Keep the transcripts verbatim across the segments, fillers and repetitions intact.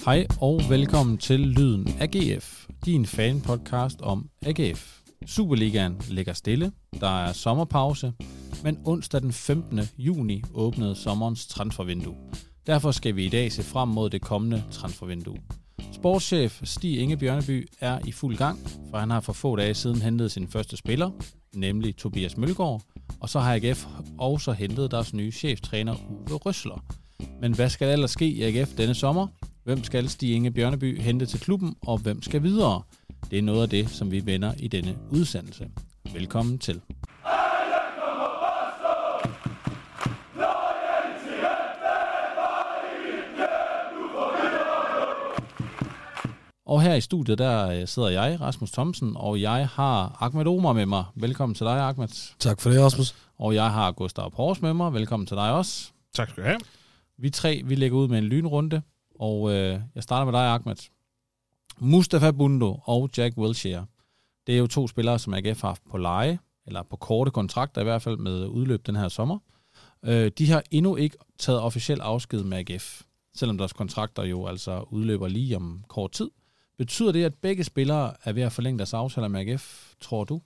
Hej og velkommen til Lyden af G F, din fanpodcast om A G F. Superligaen ligger stille, der er sommerpause, men onsdag den femtende juni åbnede sommerens transfervindue. Derfor skal vi i dag se frem mod det kommende transfervindue. Sportschef Stig Inge Bjørneby er i fuld gang, for han har for få dage siden hentet sin første spiller, nemlig Tobias Mølgaard, og så har A G F også hentet deres nye cheftræner Uwe Røsler. Men hvad skal ellers ske i A G F denne sommer? Hvem skal Stig Inge Bjørneby hente til klubben, og hvem skal videre? Det er noget af det, som vi vender i denne udsendelse. Velkommen til. Og her i studiet, der sidder jeg, Rasmus Thomsen, og jeg har Ahmed Omar med mig. Velkommen til dig, Ahmed. Tak for det, Rasmus. Og jeg har Gustav Pors med mig. Velkommen til dig også. Tak skal du have. Vi tre, vi lægger ud med en lynrunde, og øh, jeg starter med dig, Ahmed. Mustafa Bundo og Jack Wilshere. Det er jo to spillere, som A G F har haft på leje, eller på korte kontrakter i hvert fald, med udløb den her sommer. Øh, de har endnu ikke taget officiel afsked med A G F, selvom deres kontrakter jo altså udløber lige om kort tid. Betyder det, at begge spillere er ved at forlænge deres aftaler med A G F, tror du?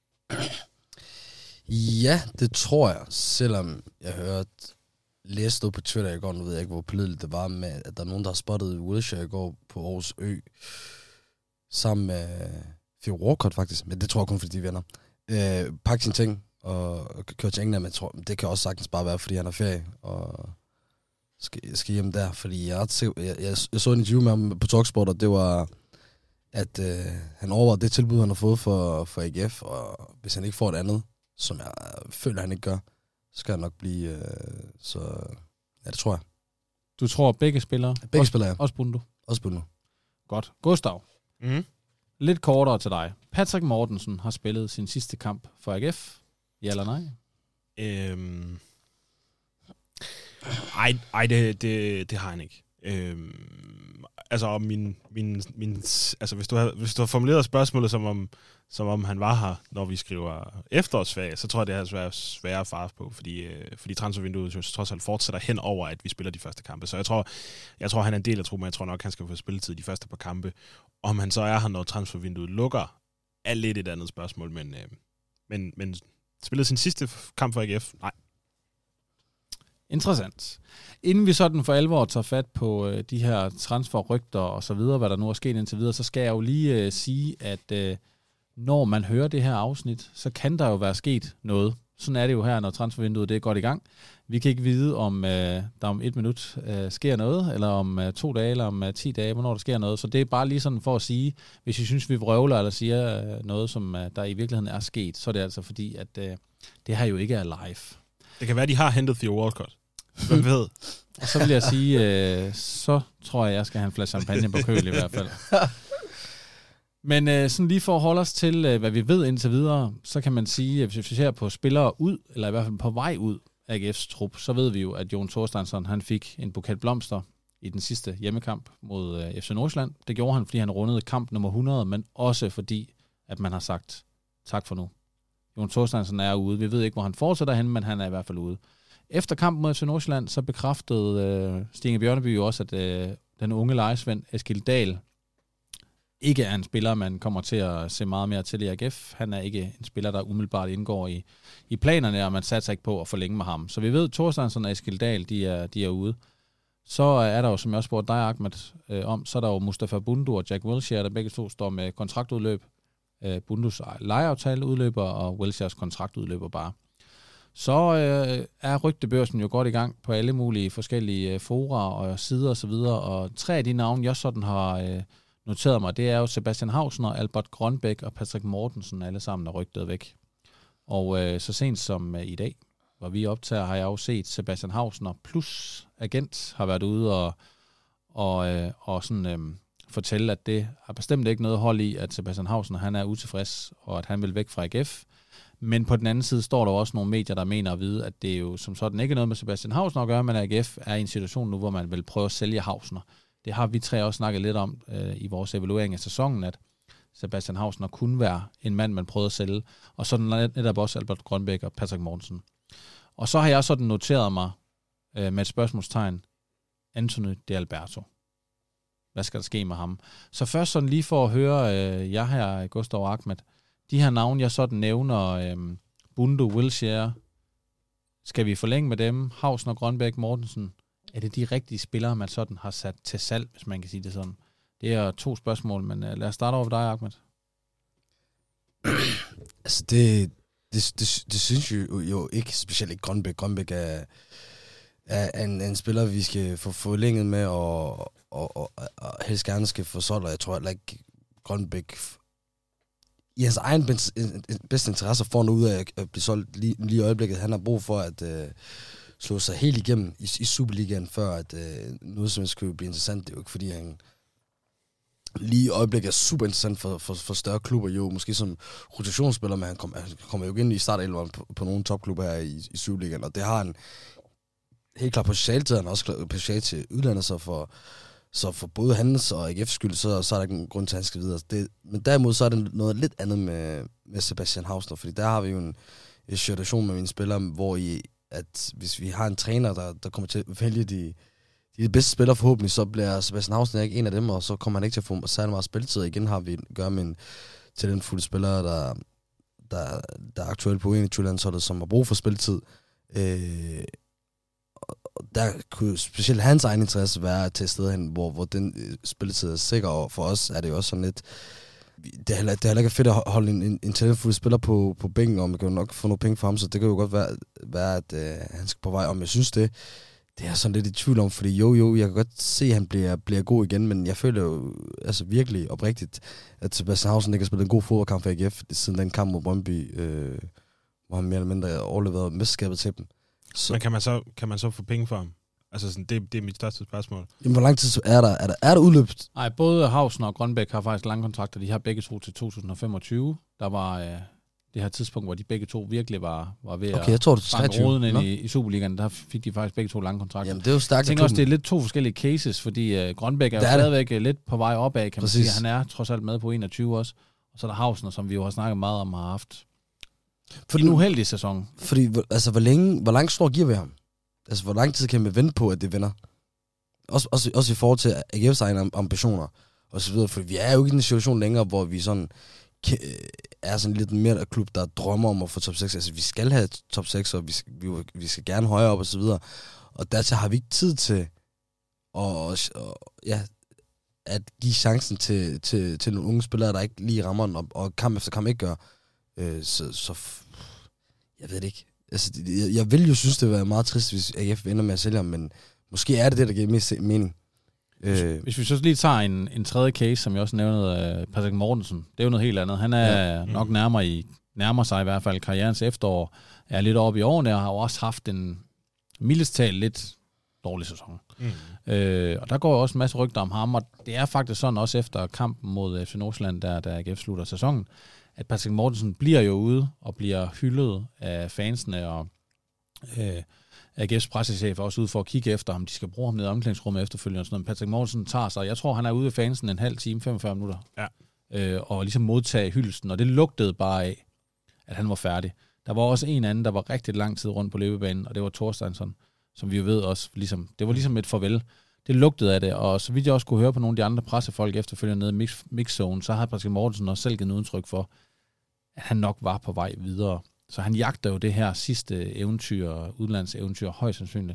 Ja, det tror jeg, selvom jeg hørte læste ud på Twitter i går, nu ved jeg ikke, hvor pålideligt det var, med, at der er nogen, der har spottet Wilshere i går på Aarhus Ø, sammen med Theo Walcott faktisk, men det tror jeg kun, fordi de venner. Øh, pakke sine ting og køre til England, men jeg tror, det kan også sagtens bare være, fordi han er ferie, og skal, skal hjem der, fordi jeg, jeg, jeg, jeg så en interview med ham på Talksport, og det var, at øh, han overvejede det tilbud, han har fået for, for A G F, og hvis han ikke får et andet, som jeg føler, han ikke gør, skal nok blive, øh, så ja, det tror jeg. Du tror begge spillere? Begge også, spillere, ja. Også Bundo? Også Bundo. Godt. Gustav, mm. lidt kortere til dig. Patrick Mortensen har spillet sin sidste kamp for A G F. Ja eller nej? Øhm. Ej, ej det, det, det har han ikke. Øhm. Altså, min, min, min, altså hvis, du har, hvis du har formuleret spørgsmålet som om, som om han var her, når vi skriver efterårsferie, så tror jeg, det er svært, svært at fare på, fordi, øh, fordi transfervinduet jo trods alt fortsætter hen over, at vi spiller de første kampe. Så jeg tror, jeg tror han er en del af truppen, men jeg tror nok, han skal få spilletid de første par kampe. Om han så er her, når transfervinduet lukker, er lidt et andet spørgsmål, men, øh, men, men spillede sin sidste kamp for A G F? Nej. Interessant. Inden vi sådan for alvor tager fat på øh, de her transferrygter og så videre, hvad der nu er sket indtil videre, så skal jeg jo lige øh, sige, at øh, når man hører det her afsnit, så kan der jo være sket noget. Sådan er det jo her, når transfervinduet det er godt i gang. Vi kan ikke vide, om øh, der om et minut øh, sker noget, eller om øh, to dage, eller om øh, ti dage, hvornår der sker noget. Så det er bare lige sådan for at sige, hvis I synes, vi vrøvler eller siger øh, noget, som øh, der i virkeligheden er sket, så er det altså fordi, at øh, det her jo ikke er live. Det kan være, de har hentet Theo Walcott. Hvem ved? Og så vil jeg sige, øh, så tror jeg, jeg skal have en flaske champagne på køl i hvert fald. Men øh, sådan lige for at holde os til, øh, hvad vi ved indtil videre, så kan man sige, at hvis vi ser på spillere ud, eller i hvert fald på vej ud af A G F's trup, så ved vi jo, at Jon Thorsteinsson, han fik en buket blomster i den sidste hjemmekamp mod øh, F C Nordsjælland. Det gjorde han, fordi han rundede kamp nummer hundrede, men også fordi, at man har sagt tak for nu. Jon Thorsteinsson er ude. Vi ved ikke, hvor han fortsætter hen, men han er i hvert fald ude. Efter kampen mod F C Nordsjælland, så bekræftede øh, Stig Inge Bjørneby jo også, at øh, den unge lejesvend Eskil Dahl ikke er en spiller, man kommer til at se meget mere til i A G F. Han er ikke en spiller, der umiddelbart indgår i, i planerne, og man satser ikke på at forlænge med ham. Så vi ved, at Thorsteinsson og Eskil Dahl, de er, de er ude. Så er der jo, som jeg også spurgte dig, Ahmed, øh, om, så er der jo Mustafa Bundo og Jack Wilshere, der begge to står med kontraktudløb. Øh, Bundos lejeaftale udløber, og Wilsheres kontrakt udløber bare. Så øh, er rygtebørsen jo godt i gang på alle mulige forskellige øh, fora og sider og så videre, og tre af de navne, jeg sådan har øh, noteret mig, det er jo Sebastian Hausner, Albert Grønbæk og Patrick Mortensen, alle sammen er rygtet væk. Og øh, så sent som øh, i dag, hvor vi optager, har jeg jo set Sebastian Hausner plus agent har været ude og, og, øh, og sådan, øh, fortælle, at det har bestemt ikke noget hold i, at Sebastian Hausner han er utilfreds, og at han vil væk fra A G F. Men på den anden side står der også nogle medier, der mener at vide, at det er jo som sådan ikke noget med Sebastian Hausner at gøre, men A G F er i en situation nu, hvor man vil prøve at sælge Hausner. Det har vi tre også snakket lidt om øh, i vores evaluering af sæsonen, at Sebastian Hausner kunne være en mand, man prøvede at sælge. Og sådan netop også Albert Grønbæk og Patrick Mortensen. Og så har jeg sådan noteret mig øh, med et spørgsmålstegn, Anthony De Alberto. hvad skal der ske med ham. Så først sådan lige for at høre øh, jeg her, Gustav Ahmed, de her navne, jeg sådan nævner, øh, Bundu, Wilshere, skal vi forlænge med dem? Hausen og Grønbæk, Mortensen, er det de rigtige spillere, man sådan har sat til salg, hvis man kan sige det sådan? Det er to spørgsmål, men øh, lad os starte over ved dig, Ahmed. Altså, det, det, det, det synes jeg jo, jo ikke, specielt ikke Grønbæk. Grønbæk er, er en, en spiller, vi skal få forlænget med, og, og, og, og helst gerne skal få solgt, og jeg tror heller ikke, Grønbæk i hans egen bedste interesse får noget ud af at blive solgt lige, lige i øjeblikket. Han har brug for at øh, slå sig helt igennem i, i Superligaen, før at øh, noget som helst skulle blive interessant. Det er jo ikke, fordi han lige i øjeblikket er super interessant for, for, for større klubber, jo måske som rotationsspiller, men han, kom, han kommer jo ind i startelveren på, på nogle topklubber her i, i Superligaen, og det har han helt klart potentiale til, han har også potentiale til udlandet, så for, så for både hans og A G F's skyld, så, så er der ikke en grund til, at han skal videre. Det, men derimod så er det noget lidt andet med, med Sebastian Hausner, fordi der har vi jo en, en situation med mine spillere, hvor i, at hvis vi har en træner, der, der kommer til at vælge de De bedste spillere forhåbentlig, så bliver Sebastian Hausner ikke en af dem, og så kommer han ikke til at få særlig meget spilletid. Igen har vi at gøre med en talentfuld spiller, der, der, der er aktuelt på enogtyve-landsholdet, som har brug for spilletid. Øh, og der kunne specielt hans egen interesse være til et sted hen, hvor, hvor den spilletid er sikker, og for os er det jo også sådan lidt, det er heller, det er heller ikke fedt at holde en, en, en talentfuld spiller på, på bænken, og man kan jo nok få nogle penge for ham, så det kan jo godt være, være at øh, han skal på vej, om jeg synes det. Det er sådan lidt i tvivl om, fordi jo, jo, jeg kan godt se, at han bliver, bliver god igen, men jeg føler jo altså virkelig oprigtigt, at Sebastian Hausner ikke har spillet en god fodboldkamp for A G F, siden den kamp mod Brøndby, øh, hvor han mere eller mindre overleverede mesterskabet til dem. Så. Men kan man, så, kan man så få penge for ham? Altså, sådan, det, det er mit største spørgsmål. Jamen, hvor lang tid er der? Er der, er der udløbet? Nej, både Hausner og Grønbæk har faktisk lange kontrakter. De har begge to til to tusind femogtyve. Der var øh, det her tidspunkt, hvor de begge to virkelig var, var ved okay, jeg tror, det at fange roden ind i, i Superligaen. Der fik de faktisk begge to lange kontrakter. Jamen, det er jo stærkt. Jeg tænker også, det er lidt to forskellige cases, fordi øh, Grønbæk er jo er stadigvæk det. lidt på vej opad, kan man sige. Han er trods alt med på enogtyve også. Og så er der Hausner, som vi jo har snakket meget om, har haft fordi, en uheldig sæson. Fordi, altså, hvor, længe, hvor langt slår giver vi ham? Altså, hvor lang tid kan man vente på, at det vinder? Også, også, også i forhold til A G F's egne ambitioner, og så videre. For vi er jo ikke i en situation længere, hvor vi sådan er sådan lidt mere klub, der drømmer om at få top seks. Altså, vi skal have top seks, og vi skal, vi, vi skal gerne højere op, og så videre. Og dertil har vi ikke tid til at, og, ja, at give chancen til, til, til nogle unge spillere, der ikke lige rammer den, og, og kamp efter kamp ikke gør. Øh, så, så, jeg ved det ikke. Altså, jeg, jeg vil jo synes, det ville være meget trist, hvis A G F ender med at sælge ham, men måske er det det, der giver mest mening. Øh. Hvis vi så lige tager en, en tredje case, som jeg også nævnede, uh, Patrick Mortensen, det er jo noget helt andet. Han er ja. nok nærmere, i, nærmer sig i hvert fald karrierens efterår, er lidt oppe i årene, og har også haft en mildest talt lidt dårlig sæson. Mm. Øh, og der går også en masse rygter om ham, og det er faktisk sådan også efter kampen mod F C Nordsjælland, der, der A G F slutter sæsonen, at Patrick Mortensen bliver jo ude og bliver hyldet af fansene, og øh, A G F's pressechef er også ude for at kigge efter ham. De skal bruge ham ned i omklædningsrummet efterfølgende. Og sådan noget. Patrick Mortensen tager sig, jeg tror, han er ude ved fansen en halv time, femogfyrre minutter, ja. øh, og ligesom modtage hyldelsen, og det lugtede bare af, at han var færdig. Der var også en anden, der var rigtig lang tid rundt på løbebanen, og det var Thorsteinsson, som vi jo ved også, ligesom, det var ligesom et farvel. Det lugtede af det, og så vidt jeg også kunne høre på nogle af de andre pressefolk efterfølgende nede i mix, mixzone, så havde Patrick Mortensen også selv givet udtryk for, at han nok var på vej videre. Så han jagter jo det her sidste eventyr, udlandseventyr, højst sandsynligt.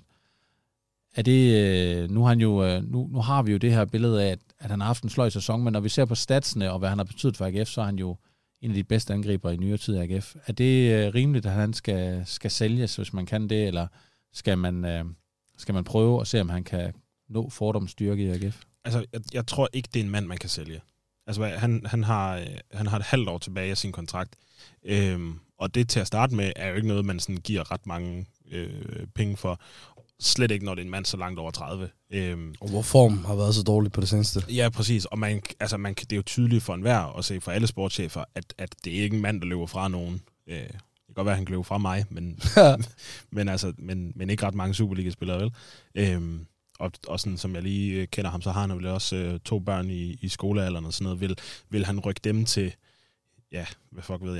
Er det, nu, har han jo, nu, nu har vi jo det her billede af, at, at han har haft en sløj sæson, men når vi ser på statsene, og hvad han har betydet for A G F, så er han jo en af de bedste angriber i nyere tid af A G F. Er det rimeligt, at han skal, skal sælges, hvis man kan det, eller skal man, skal man prøve at se, om han kan nå fordomsstyrke i A G F? Altså, jeg, jeg tror ikke, det er en mand, man kan sælge. Altså, han, han, har, han har et halvt år tilbage af sin kontrakt, øhm, og det til at starte med, er jo ikke noget, man sådan giver ret mange øh, penge for. Slet ikke, når det er en mand så langt over tredive. Øhm, og hvor form har været så dårlig på det seneste. Ja, præcis. Og man, altså, man, det er jo tydeligt for enhver at se for alle sportschefer, at, at det er ikke en mand, der løber fra nogen. Øh, det kan godt være, at han løber fra mig, men, men, altså, men, men ikke ret mange Superliga-spillere, vel? Øhm, og, og sådan, som jeg lige kender ham, så har han vel også øh, to børn i, i skolealderen og sådan noget. Vil, vil han rykke dem til, ja, hvad fuck ved jeg,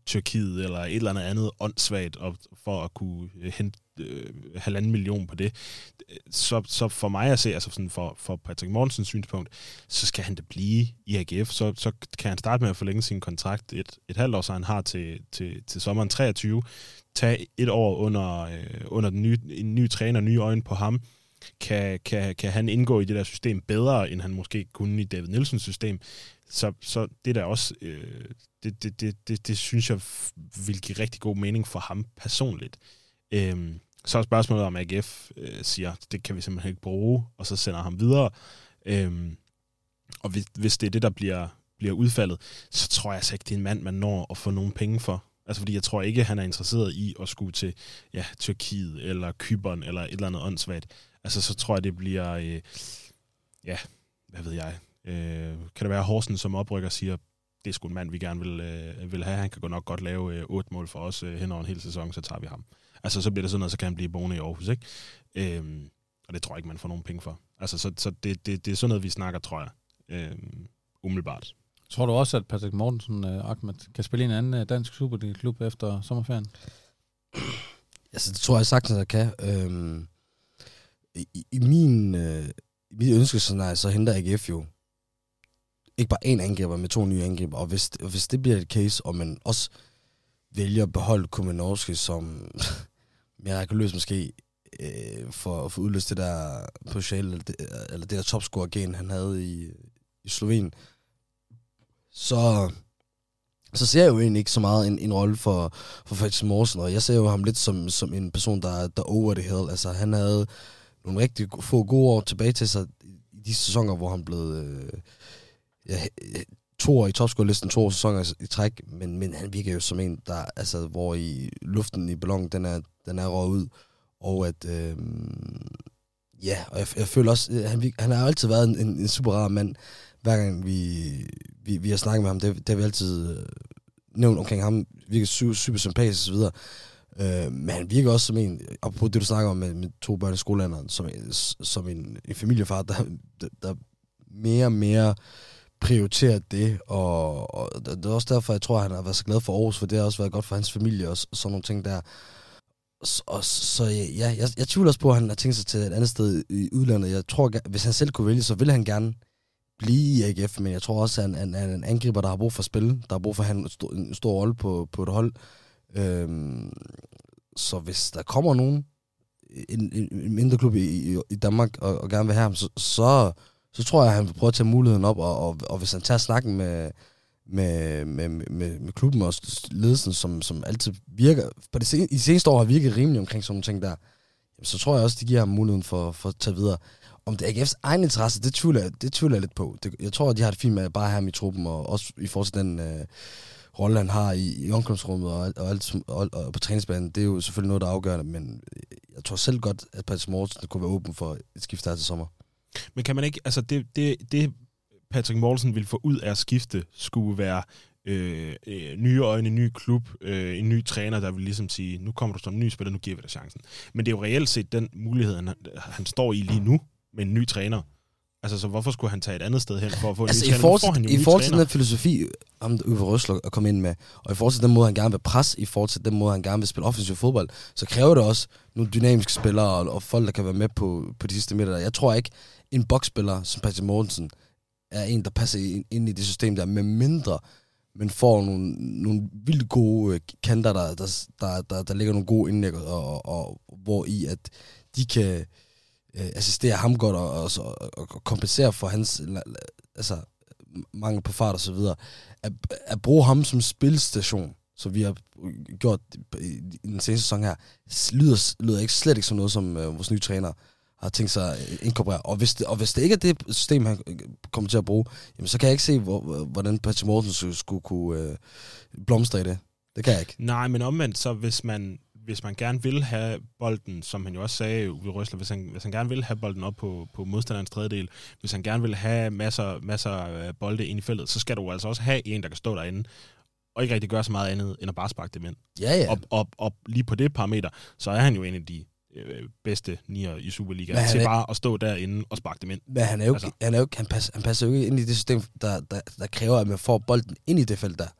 Tyrkiet eller et eller andet andet åndssvagt og for at kunne hente øh, halvanden million på det. Så, så for mig at se, altså sådan for, for Patrick Mortensens synspunkt, så skal han da blive i A G F. Så, så kan han starte med at forlænge sin kontrakt et, et halvt år, så han har til, til, til sommeren treogtyve. Tag et år under, øh, under den nye, en ny træner, nye øjne på ham. Kan, kan, kan han indgå i det der system bedre, end han måske kunne i David Nielsens system. Så, så det der også, øh, det, det, det, det, det synes jeg vil give rigtig god mening for ham personligt. Øhm, så er spørgsmålet om A G F øh, siger, det kan vi simpelthen ikke bruge, og så sender ham videre. Øhm, og hvis, hvis det er det, der bliver, bliver udfaldet, så tror jeg altså ikke, det er en mand, man når at få nogle penge for. Altså fordi jeg tror ikke, han er interesseret i at skulle til ja, Tyrkiet, eller Cypern, eller et eller andet åndssvagt. Altså så tror jeg, det bliver, øh, ja, hvad ved jeg, øh, kan det være Horsen som oprykker siger, det er sgu en mand, vi gerne vil, øh, vil have. Han kan nok godt lave øh, otte mål for os øh, hen over en hel sæson, så tager vi ham. Altså så bliver det sådan noget, så kan han blive boende i Aarhus, ikke? Øhm, og det tror jeg ikke, man får nogen penge for. Altså så, så det, det, det er sådan noget, vi snakker, tror jeg, øh, umiddelbart. Tror du også, at Patrick Mortensen, uh, Ahmed, kan spille i en anden uh, dansk Superliga-klub efter sommerferien? Altså, det tror jeg sagtens, at jeg kan. Øhm, i, I min øh, mit ønskescenarie, så henter A G F jo ikke bare én angriber, med to nye angriber. Og hvis, og hvis det bliver et case, og man også vælger at beholde Kuminovski som mirakuløst måske øh, for at få udløst det der potentiale, eller det, eller det der topscorer-gen, han havde i, i Slovenien, så, så ser jeg jo egentlig ikke så meget en, en rolle for, for Patrick Mortensen, og jeg ser jo ham lidt som, som en person, der, der over the hill. Altså, han havde nogle rigtig få gode år tilbage til sig i de sæsoner, hvor han blev øh, ja, to år i topscore-listen, to år sæsoner i træk, men, men han virker jo som en, der, altså, hvor i luften i ballonen, den er, den er røget ud, og at, øh, ja, og jeg, jeg føler også, han, han har altid været en, en, en super rar mand. Hver gang vi, vi, vi har snakket med ham, det, det har vi altid øh, nævnt omkring ham, virker super, super sympatisk og så videre. Øh, men han virker også som en, og på det du snakker om med, med to børn i skolealderen, som, som en, en familiefar, der, der, der mere og mere prioriterer det, og, og det er også derfor, jeg tror, at han har været så glad for Aarhus, for det har også været godt for hans familie og, og sådan nogle ting der. Så, og, så ja, jeg, jeg tvivler også på, at han har tænkt sig til et andet sted i udlandet. Jeg tror, hvis han selv kunne vælge, så ville han gerne blive i A G F, men jeg tror også, at han er en angriber, der har brug for at spille, der har brug for at have en stor, en stor rolle på, på et hold. Øhm, så hvis der kommer nogen, en, en mindre klub i, i Danmark, og, og gerne vil have ham, så, så, så tror jeg, at han vil prøve at tage muligheden op, og, og, og hvis han tager snakken med, med, med, med, med klubben og ledelsen, som, som altid virker, på det sen, i de seneste år har virket rimelig omkring sådan nogle ting der, så tror jeg også, de giver ham muligheden for, for at tage videre. Om det er A G F's egen interesse, det tvivler, det tvivler jeg lidt på. Det, jeg tror, at de har det fint med at bare have ham i truppen, og også i forhold til den øh, rolle, han har i, i omklædningsrummet og, og, alt, og, og på træningsbanen. Det er jo selvfølgelig noget, der er afgørende, men jeg tror selv godt, at Patrick Mortensen kunne være åben for et skift her til sommer. Men kan man ikke, altså det, det, det Patrick Mortensen ville få ud af at skifte, skulle være øh, øh, nye øjne, en ny klub, øh, en ny træner, der vil ligesom sige, nu kommer du som ny spiller, nu giver vi dig chancen. Men det er jo reelt set den mulighed, han, han står i lige nu, med en ny træner. Altså, så hvorfor skulle han tage et andet sted hen for at få altså, en ny træner? Altså, i forhold til den filosofi, ham der Uwe Rösler at komme ind med, og i forhold til den måde, han gerne vil presse, i forhold til den måde, han gerne vil spille offensiv fodbold, så kræver det også nogle dynamiske spillere, og, og folk, der kan være med på, på de sidste midter. Jeg tror ikke, en boksspiller som Patrick Mortensen er en, der passer ind, ind i det system der, med mindre men får nogle, nogle vildt gode kanter, der, der, der, der, der ligger nogle gode indlæg, og, og, og hvor i, at de kan øh, assistere ham godt, og, og, og, og kompensere for hans altså, mangel på fart og så videre. At, at bruge ham som spilstation, så vi har gjort i den seneste sæson her, lyder, lyder ikke slet ikke som noget, som øh, vores nye træner har tænkt sig at inkorporere. Og hvis, det, og hvis det ikke er det system, han kommer til at bruge, jamen, så kan jeg ikke se, hvor, hvordan Patrick Mortensen skulle, skulle kunne øh, blomstre i det. Det kan jeg ikke. Nej, men omvendt, så hvis man, hvis man gerne vil have bolden, som han jo også sagde Uwe Rösler, hvis han, hvis han gerne vil have bolden op på, på modstanderens tredjedel, hvis han gerne vil have masser, masser af bolde ind i feltet, så skal du altså også have en, der kan stå derinde, og ikke rigtig gøre så meget andet, end at bare sparke dem ind. Ja, ja. Og, og, og lige på det parameter, så er han jo en af de bedste nier i Superliga til bare at stå derinde og sparke dem ind. Men han er jo, altså. han, er jo han, passer, han passer jo ikke ind i det system, der, der, der kræver, at man får bolden ind i det felt der.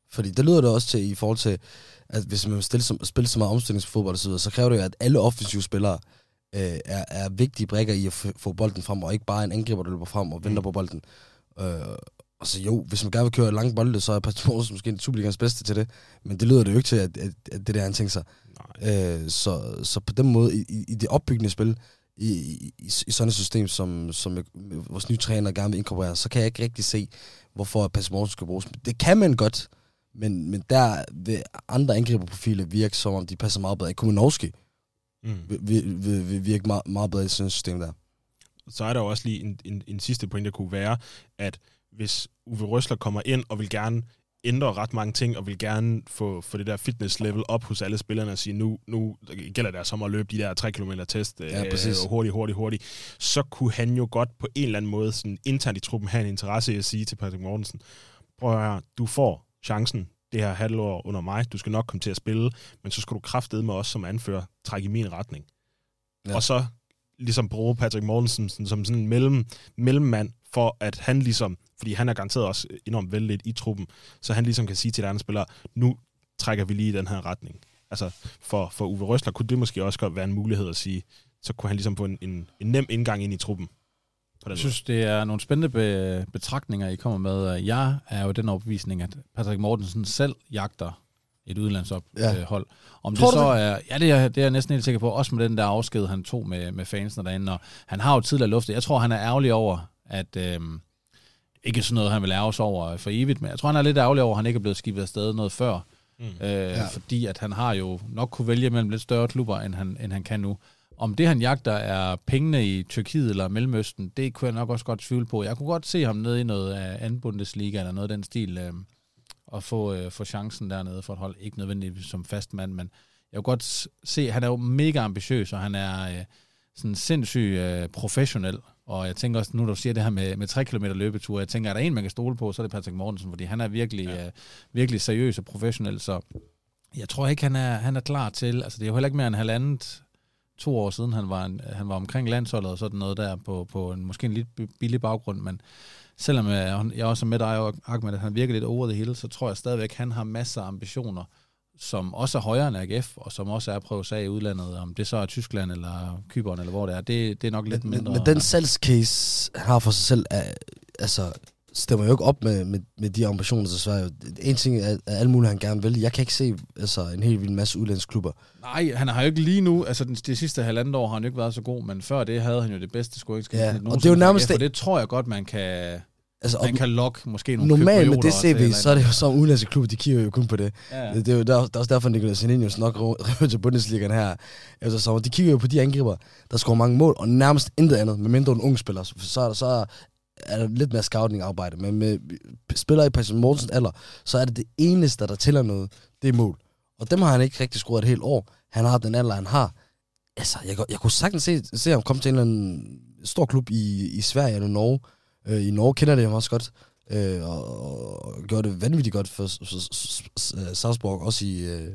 Fordi det lyder det også til i forhold til, at hvis man vil spille så, spille så meget omstillingsfodbold og så videre, så kræver det jo, at alle offensive spillere øh, er, er vigtige brækker i at f- få bolden frem, og ikke bare en angriber, der løber frem og venter mm. på bolden. Øh, altså jo, hvis man gerne vil køre lange bolde, så er Patrick Mortensen måske en Superligans bedste til det, men det lyder det jo ikke til, at, at, at det der han tænker sig. Øh, så, så på den måde, i, i det opbyggende spil, i, i, i sådan et system, som, som vores nye træner gerne vil inkorporere, så kan jeg ikke rigtig se, hvorfor Patrick Mortensen skal bruges. Det kan man godt, men, men der vil andre angriberprofiler virke, som om de passer meget bedre. Kuminovski mm. vil, vil, vil, vil virke meget, meget bedre i sådan et system der. Så er der jo også lige en, en, en sidste point, der kunne være, at hvis Uwe Rösler kommer ind og vil gerne ændre ret mange ting, og vil gerne få, få det der fitness-level op hos alle spillerne og sige, nu, nu gælder det som at løbe de der tre kilometer test ja, øh, hurtigt, hurtigt, hurtigt, så kunne han jo godt på en eller anden måde sådan internt i truppen have en interesse i at sige til Patrick Mortensen, prøv at høre, du får chancen det her halvår under mig, du skal nok komme til at spille, men så skal du kraftedeme også som anfører trække i min retning. Ja. Og så ligesom bruge Patrick Mortensen som sådan en mellem, mellemmand, for at han ligesom, fordi han er garanteret også enormt vældigt i truppen, så han ligesom kan sige til de andre spillere, nu trækker vi lige i den her retning. Altså for, for Uwe Rösler kunne det måske også godt være en mulighed at sige, så kunne han ligesom få en, en, en nem indgang ind i truppen. Jeg synes, det er nogle spændende be- betragtninger, I kommer med. Jeg er jo den overbevisning, at Patrick Mortensen selv jagter et udlandsophold. Ja. Om det så er, ja, det er, det er jeg næsten helt sikker på, også med den der afsked, han tog med, med fansene derinde, og han har jo tidligere luftet. Jeg tror, han er ærgerlig over, at øhm, ikke sådan noget, han vil ærge sig over for evigt, men jeg tror, han er lidt ærgerlig over, at han ikke er blevet skibet afsted noget før, mm. øh, ja. fordi at han har jo nok kunne vælge mellem lidt større klubber, end han, end han kan nu. Om det, han jagter, er pengene i Tyrkiet eller Mellemøsten, det kunne jeg nok også godt tvivle på. Jeg kunne godt se ham nede i noget af anden Bundesliga, eller noget af den stil, øh, og få, øh, få chancen dernede for et hold. Ikke nødvendigvis som fast mand, men jeg kunne godt se, at han er jo mega ambitiøs, og han er øh, sådan sindssygt øh, professionel. Og jeg tænker også, nu du siger det her med, med tre kilometer løbetur, jeg tænker, at der er en, man kan stole på, så er det Patrick Mortensen, fordi han er virkelig, ja. øh, virkelig seriøs og professionel, så jeg tror ikke, han er, han er klar til, altså det er jo heller ikke mere end halvandet, to år siden, han var, en, han var omkring landsholdet og sådan noget der, på, på en, måske en lidt billig baggrund, men selvom jeg, jeg også er med dig, Ahmed, at han virker lidt over det hele, så tror jeg stadigvæk, at han har masser af ambitioner, som også er højere end A G F, og som også er at prøve sig i udlandet, om det så er Tyskland eller Cypern, eller hvor det er, det, det er nok lidt men, mindre. Men den salgscase, han har for sig selv, er, altså, stemmer jo ikke op med, med, med de ambitioner, så Sverige. En ting er, er alle mulige, han gerne vil. Jeg kan ikke se altså, en helt vild masse udlandsklubber. Nej, han har jo ikke lige nu, altså de sidste halvandet år har han jo ikke været så god, men før det havde han jo det bedste scoringsgennemsnit. Ja, og det er jo nærmest det. Det tror jeg godt, man kan... Altså, man kan lokke måske nogle normalt med det C V, så er det jo som udenlandske klubber, de kigger jo kun på det. Ja. Det er jo der, der er også derfor, Nicolas Sininius nok røver til Bundesligaen her. Altså, de kigger jo på de angriber, der scorer mange mål, og nærmest intet andet, med mindre en ung spiller. Så er der, så er der lidt mere scouting-arbejde, men med spillere i Patrick Mortensens alder, så er det det eneste, der tæller noget, det er mål. Og dem har han ikke rigtig scoret et helt år. Han har den alder, han har. Altså, jeg, jeg kunne sagtens se, se ham komme til en eller anden stor klub i, i Sverige eller Norge. Øh, I Norge kender det jo også godt, øh, og, og gjorde det vanvittigt godt for, for, for Salzburg, også i, øh,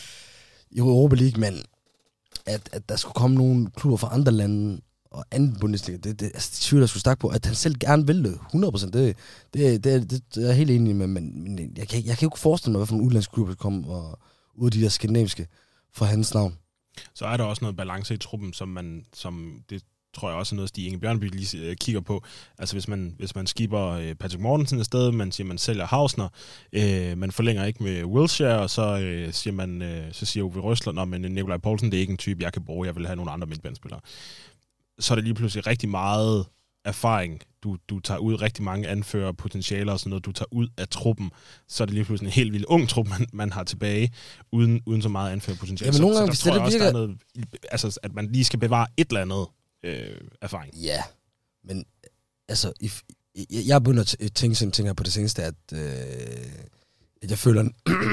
i Europa League, men at, at der skulle komme nogle klubber fra andre lande og anden Bundesliga, det, det altså, tvivl, jeg skulle snakke på, at han selv gerne vil det, hundrede procent, det, det, det, det, det er jeg helt enig med, men, men jeg, kan, jeg kan jo ikke forestille mig, hvorfor en udlandsk klub komme og, ud af de der skandinaviske for hans navn. Så er der også noget balance i truppen, som man, som det tror jeg også er noget, Stig Inge Bjørnby lige øh, kigger på. Altså hvis man, hvis man skipper øh, Patrick Mortensen i stedet, man siger, man sælger Hausner, øh, man forlænger ikke med Wilshere, og så øh, siger man, øh, så siger Uwe Rösler, nå, men Nikolaj Poulsen, det er ikke en type, jeg kan bruge, jeg vil have nogle andre midtbanespillere. Så er det lige pludselig rigtig meget erfaring. Du, du tager ud rigtig mange anfører, potentialer og sådan noget, du tager ud af truppen, så er det lige pludselig en helt vildt ung trup, man, man har tilbage, uden, uden så meget anførerpotentiale. Ja, men nogle gange, så, så der tror det jeg virker... også, der er noget, altså, at man lige skal bevare et eller andet øh, erfaring. Ja, men altså, if, jeg, jeg begynder at tænke sådan ting her på det seneste, at, øh, at jeg føler,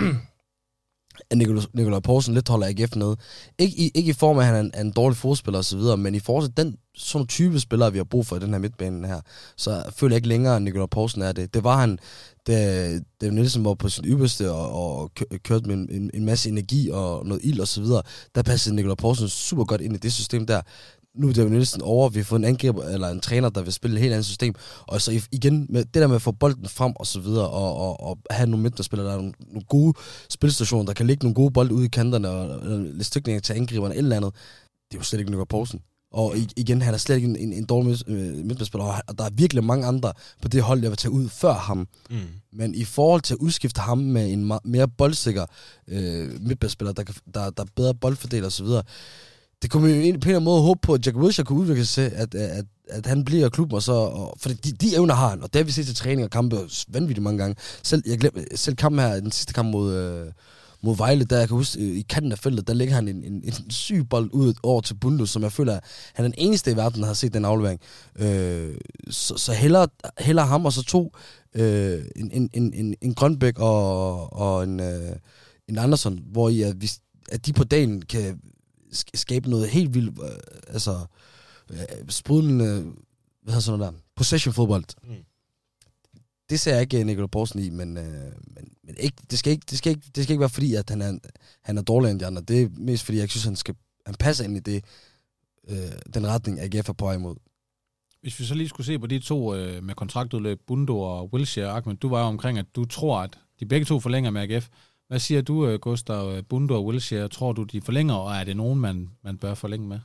at Nikolaj, Nikolaj Poulsen lidt holder A G F nede. Ikke i, ikke i form af, at han er en, er en dårlig fodspiller og så videre, men i forhold til den sådan type spillere, vi har brug for i den her midtbane her, så føler jeg ikke længere, at Nikolaj Poulsen er det. Det var han, det, det Nielsen var på sin ypperste og, og kørte med en, en masse energi og noget ild og så videre. Der passede Nikolaj Poulsen super godt ind i det system der. nu er det jo næsten over, vi har fået en angriber, eller en træner, der vil spille et helt andet system, og så igen, med det der med at få bolden frem, og så videre, og, og, og have nogle midterspillere, der er nogle, nogle gode spilstationer, der kan lægge nogle gode bolde ude i kanterne, og, og lidt stykninger til angriberne, eller andet, det er jo slet ikke Nikolaj Poulsen. Og igen, han er slet ikke en, en, en dårlig midtbanespiller, og der er virkelig mange andre på det hold, der vil tage ud før ham. Mm. Men i forhold til at udskifte ham med en mere boldsikker øh, midtbanespiller, der, der, der er bedre boldfordeler osv., det kunne man jo på en eller anden måde håbe på, at Jack Wilshere kunne udvikle sig, at, at, at han bliver i klubben, og så, og, for de, de evner har han, og det har vi set til træning og kampe vanvittigt mange gange. Selv, jeg glem, selv kampen her, den sidste kamp mod... Øh, mod Vejle, der jeg kan huske, i kanten af feltet, der ligger han en, en, en syg bold ud over til Bundo, som jeg føler, han er den eneste i verden, der har set den aflevering. Øh, så så hellere, hellere ham, og så to, øh, en, en, en, en Grønbæk og, og en, øh, en Andersen, hvor I, at, vi, at de på dagen kan skabe noget helt vildt, øh, altså, øh, sprudlende, hvad hedder sådan noget der, possession-fodbold. Mm. Det ser jeg ikke Nikolaj Poulsen i, men, øh, men, men ikke, det, skal ikke, det, skal ikke, det skal ikke være fordi, at han er, han er dårligere end de andre. Det er mest fordi, jeg synes, han, skal, han passer ind i det, øh, den retning, A G F er på vej imod. Hvis vi så lige skulle se på de to øh, med kontraktudløb, Bundo og Wilshere, Ahmed, du var jo omkring, at du tror, at de begge to forlænger med A G F. Hvad siger du, øh, Gustav, Bundo og Wilshere? Tror du, de forlænger, og er det nogen, man, man bør forlænge med?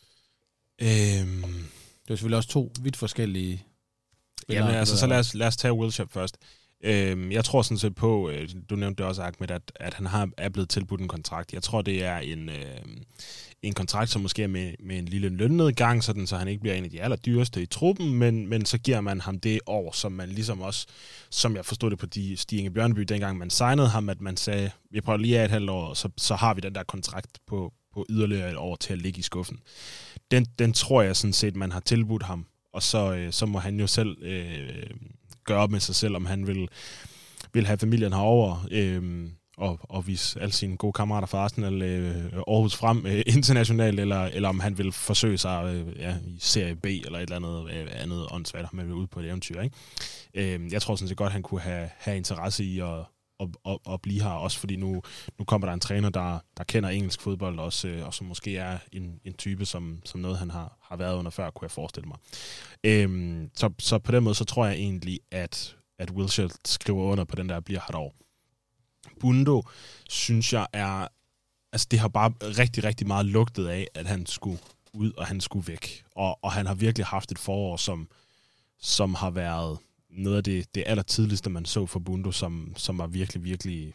Øhm. Det er selvfølgelig også to vidt forskellige... Jamen altså, så lad os, lad os tage Wilshere først. Øhm, jeg tror sådan set på, øh, du nævnte det også, Ahmed, at, at han har, er blevet tilbudt en kontrakt. Jeg tror, det er en, øh, en kontrakt, som måske er med, med en lille lønnedgang, sådan, så han ikke bliver en af de allerdyreste i truppen, men, men så giver man ham det år, som man ligesom også, som jeg forstod det på de Stig Inge Bjørneby, dengang man signede ham, at man sagde, vi prøver lige af et halvt år, så, så har vi den der kontrakt på, på yderligere et år til at ligge i skuffen. Den, den tror jeg sådan set, man har tilbudt ham. Og så, øh, så må han jo selv øh, gøre op med sig selv, om han vil, vil have familien herover øh, og, og vise alle sine gode kammerater fra Arsenal øh, Aarhus frem øh, internationalt, eller, eller om han vil forsøge sig øh, ja, i Serie B eller et eller andet, øh, andet åndssvagt, om han vil ud på et eventyr. Ikke? Øh, jeg tror sådan set godt, han kunne have, have interesse i at Og, og, og blive her, også fordi nu, nu kommer der en træner, der, der kender engelsk fodbold også, øh, og som måske er en, en type, som, som noget, han har, har været under før, kunne jeg forestille mig. Øhm, så, så på den måde, så tror jeg egentlig, at, at Wilshere skriver under på den der, bliver her dog. Bundo, synes jeg er, altså det har bare rigtig, rigtig meget lugtet af, at han skulle ud, og han skulle væk. Og, og han har virkelig haft et forår, som, som har været noget af det, det allertidligste, man så for Bundo, som, som var virkelig, virkelig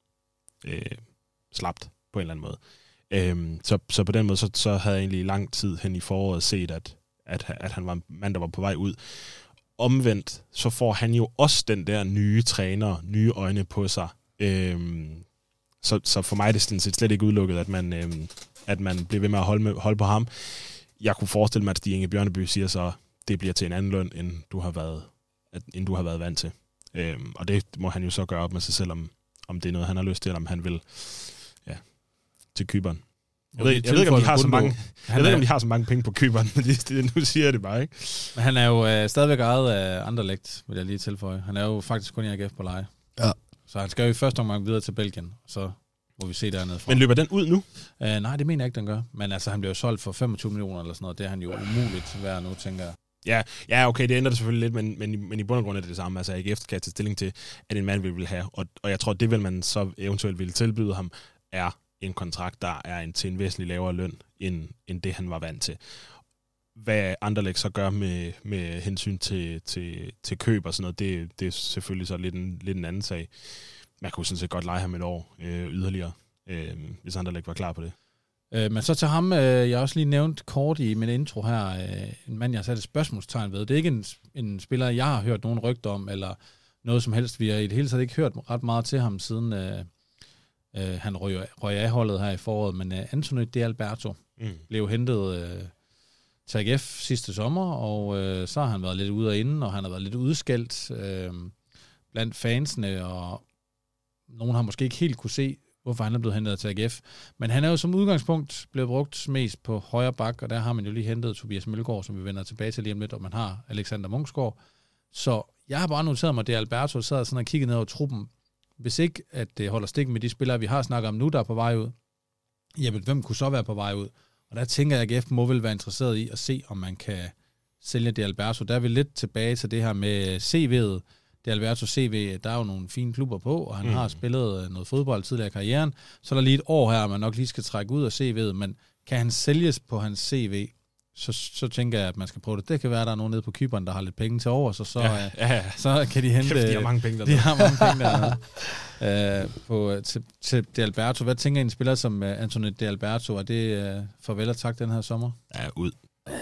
øh, slapt på en eller anden måde. Øhm, så, så på den måde, så, så havde jeg egentlig i lang tid hen i foråret set, at, at, at han var en mand, der var på vej ud. Omvendt, så får han jo også den der nye træner, nye øjne på sig. Øhm, så, så for mig er det sådan set slet ikke udelukket, at man, øhm, at man bliver ved med at holde, med, holde på ham. Jeg kunne forestille mig, at Stig Inge Bjørneby siger så, det bliver til en anden løn, end du har været At, end du har været vant til. Øhm, og det må han jo så gøre op med sig selv, om, om det er noget, han har lyst til, eller om han vil ja, til Cypern. Jeg, ved, jeg ved ikke, om de har så mange, jeg ved ikke, om de har så mange penge på Cypern, men det, det, nu siger jeg det bare, ikke? Men han er jo øh, stadigvæk ejet af Anderlecht, vil jeg lige tilføje. Han er jo faktisk kun i A G F på leje. Ja. Så han skal jo i første omgang videre til Belgien, så må vi se dernede fra. Men løber den ud nu? Øh, nej, det mener jeg ikke, den gør. Men altså, han bliver jo solgt for femogtyve millioner eller sådan noget. Det er han jo umuligt værd nu, tænker jeg. Ja, ja, okay, det ændrer det selvfølgelig lidt, men, men, men i bund og grund er det det samme. Altså, A G F kan tage stilling til, at en mand vil, vil have, og, og jeg tror, det vil man så eventuelt ville tilbyde ham, er en kontrakt, der er en, til en væsentlig lavere løn, end, end det, han var vant til. Hvad Anderlecht så gør med, med hensyn til, til, til køb og sådan noget, det, det er selvfølgelig så lidt en, lidt en anden sag. Man kunne sådan set godt lege ham et år øh, yderligere, øh, hvis Anderlecht var klar på det. Øh, men så til ham, øh, jeg har også lige nævnt kort i min intro her, øh, en mand, jeg har sat et spørgsmålstegn ved. Det er ikke en, en spiller, jeg har hørt nogen rygter om, eller noget som helst. Vi har i det hele taget ikke hørt ret meget til ham, siden øh, øh, han røg, røg af holdet her i foråret. Men øh, Anthony De Alberto mm. blev hentet øh, til A G F sidste sommer, og øh, så har han været lidt ude og inde, og han har været lidt udskældt øh, blandt fansene, og nogen har måske ikke helt kunne se, hvorfor han er blevet hentet til A G F. Men han er jo som udgangspunkt blevet brugt mest på højre bak, og der har man jo lige hentet Tobias Mølgaard, som vi vender tilbage til lige om lidt, og man har Alexander Munksgaard. Så jeg har bare noteret mig, at det Alberto sad sådan og kiggede ned over truppen. Hvis ikke, at det holder stik med de spillere, vi har snakket om nu, der er på vej ud, jamen hvem kunne så være på vej ud? Og der tænker jeg, at A G F må vel være interesseret i at se, om man kan sælge De Alberto. Der er vi lidt tilbage til det her med C V'et. De Alberto C V, der er jo nogle fine klubber på, og han mm. har spillet noget fodbold tidligere i karrieren. Så er der lige et år her, man nok lige skal trække ud af C V'et, men kan han sælges på hans C V, så, så tænker jeg, at man skal prøve det. Det kan være, at der er nogen nede på Cypern, der har lidt penge til over, så, så, ja, ja, ja. så kan de hente... Kæft, de har mange penge dernede. De har mange penge dernede. uh, på, til, til De Alberto. Hvad tænker en spiller som uh, Anthony De Alberto? Er det uh, farvel og tak den her sommer? Ja, ud.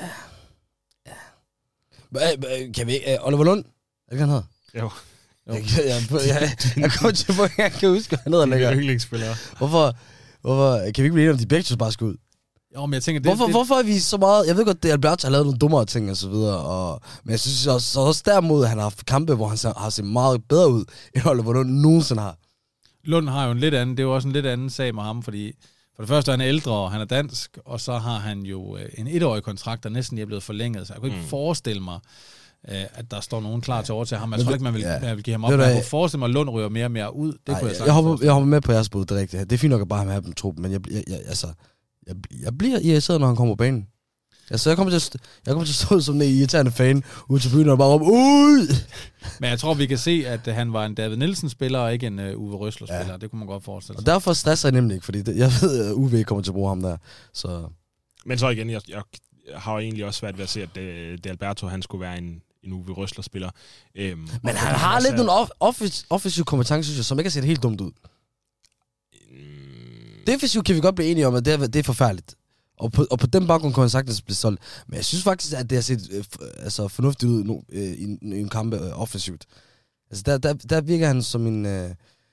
Ja. Kan vi ikke... Oliver Lund? Er det, han hedder? Jo. jo. Jeg, jeg, jeg, jeg kommer til, hvor jeg kan huske, hvad han hedder længere. Det er yndlingsspillere. Hvorfor, hvorfor... Kan vi ikke blive enige om, de begge to bare skal ud? Jo, men jeg tænker... Det, hvorfor, det, hvorfor er vi så meget... Jeg ved godt, at Alberto har lavet nogle dummere ting og så videre, og, men jeg synes også, så også derimod, at han har haft kampe, hvor han har set meget bedre ud, end Oliver Lund nogensinde har. Lund har jo en lidt anden... Det er jo også en lidt anden sag med ham, fordi... For det første er han ældre, og han er dansk, og så har han jo en etårig kontrakt, der næsten er blevet forlænget, så jeg kunne ikke mm. forestille mig, at der står nogen klar til over til ham. Jeg tror ikke, man vil, ja. man vil give ham op, men jeg kunne forestille mig, at Lund ryger mere og mere ud. Det Ej, kunne jeg, jeg, hopper, jeg hopper med på jeres bud, det er rigtigt. Det er fint nok at bare have dem truppen, men jeg, jeg, jeg, altså, jeg, jeg bliver irriteret, når han kommer på banen. Altså, jeg kommer til at, jeg kommer til at stå som en irriterende fan ude til byen og bare råbe, ud! Men jeg tror, vi kan se, at han var en David Nielsen-spiller, og ikke en uh, Uwe Røsler-spiller. Ja. Det kunne man godt forestille sig. Og derfor stresser jeg nemlig ikke, fordi det, jeg ved, at U V kommer til at bruge ham der. Så. Men så igen, jeg, jeg har jo egentlig også svært ved at se, at De Alberto, han skulle være en, en Uwe Røsler-spiller. Øhm, Men han har han lidt nogle off- offensive, offensive kompetencer, synes jeg, som ikke har set helt dumt ud. Mm. Defensivt kan vi godt blive enige om, at det er, det er forfærdeligt. Og på, og på den baggrund kan han sagtens blive solgt. Men jeg synes faktisk, at det har set øh, altså, fornuftigt ud no, øh, i, en, i en kamp øh, offensivt. Altså, der, der, der virker han som en, øh,